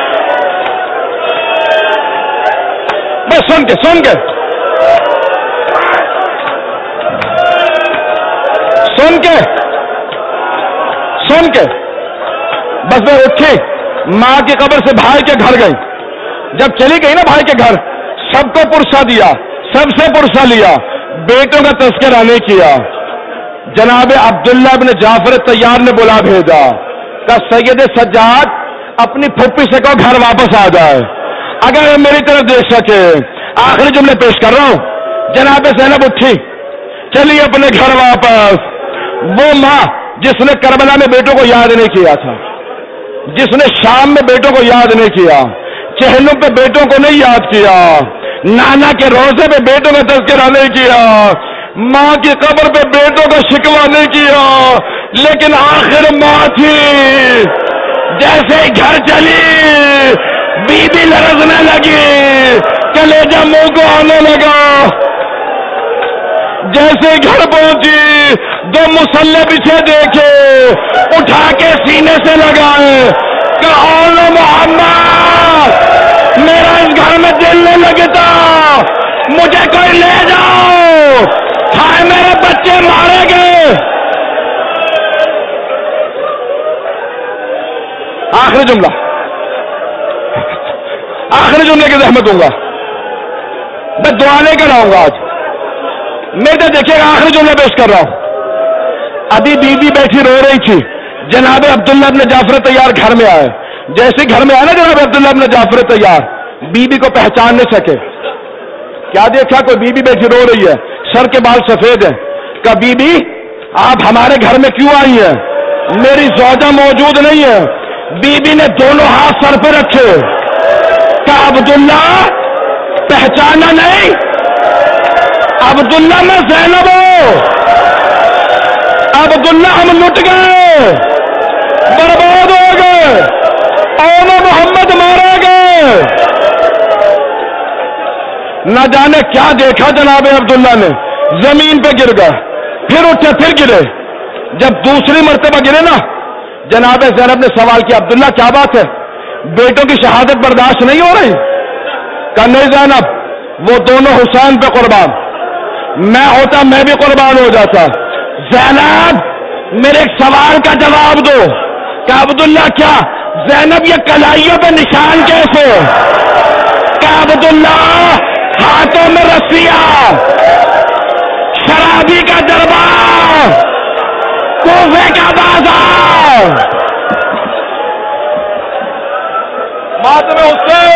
بس سن کے بس میں اٹھی, ماں کی قبر سے بھائی کے گھر گئی. جب چلی گئی نا بھائی کے گھر, سب کو پرسہ دیا, سب سے پرسہ لیا, بیٹوں کا تذکرہ نہیں کیا. جناب عبداللہ ابن جعفر طیار نے بلا بھیجا, کہ سید سجاد اپنی پھپھی سے کہو گھر واپس آ جائے, اگر میری طرف دیکھ سکے. آخری جملے پیش کر رہا ہوں. جناب زینب اٹھی, چلی اپنے گھر واپس. وہ ماں جس نے کربلا میں بیٹوں کو یاد نہیں کیا تھا, جس نے شام میں بیٹوں کو یاد نہیں کیا, چہلم پہ بیٹوں کو نہیں یاد کیا, نانا کے روزے پہ بیٹوں کا تذکرہ نہیں کیا, ماں کی قبر پہ بیٹوں کا شکوہ نہیں کیا, لیکن آخر ماں تھی, جیسے ہی گھر چلی بی بی لرزنے لگی, کلیجہ منہ کو آنے لگا. جیسے ہی گھر پہنچی 2 مصلے پیچھے دیکھے, اٹھا کے سینے سے لگائے, کہ اولو محمد میرا اس گھر میں دل نہیں لگتا, مجھے کوئی لے جاؤ, ہائے میرے بچے مارے گئے. آخری جملے کی زحمت دوں گا, میں دعا نہیں کراؤں گا آج, میں تو دیکھیے گا آخری جملے پیش کر رہا ہوں. ابھی بی بی بیٹھی رو رہی تھی, جناب عبداللہ ابن جعفر طیار گھر میں آئے. جیسے گھر میں آئے نا جناب عبداللہ ابن جعفر طیار, بی بی کو پہچان نہیں سکے. کیا دیکھا, کوئی بی بی بیٹھی رو رہی ہے, سر کے بال سفید ہیں. کہا بی بی آپ ہمارے گھر میں کیوں آئی ہیں؟ میری زوجہ موجود نہیں ہے. بی بی نے دونوں ہاتھ سر پہ رکھے, کہا عبداللہ پہچانا نہیں؟ عبداللہ میں زینب ہوں. عبداللہ ہم لٹ گئے, برباد ہو گئے, اولو محمد مارے گئے. نہ جانے کیا دیکھا جناب عبداللہ نے, زمین پہ گر گئے, پھر اٹھے پھر گرے. جب دوسری مرتبہ گرے نا, جناب زینب نے سوال کیا, عبداللہ کیا بات ہے, بیٹوں کی شہادت برداشت نہیں ہو رہی؟ کہا نہیں زینب, وہ دونوں حسین پہ قربان, میں ہوتا میں بھی قربان ہو جاتا. زینب میرے ایک سوال کا جواب دو. کہ عبداللہ کیا؟ زینب یہ کلائیوں پہ نشان کیسے؟ کہ عبداللہ ہاتھوں میں رسیاں, شرابی کا دربار, کوفے کا بازار, ماتم حسین.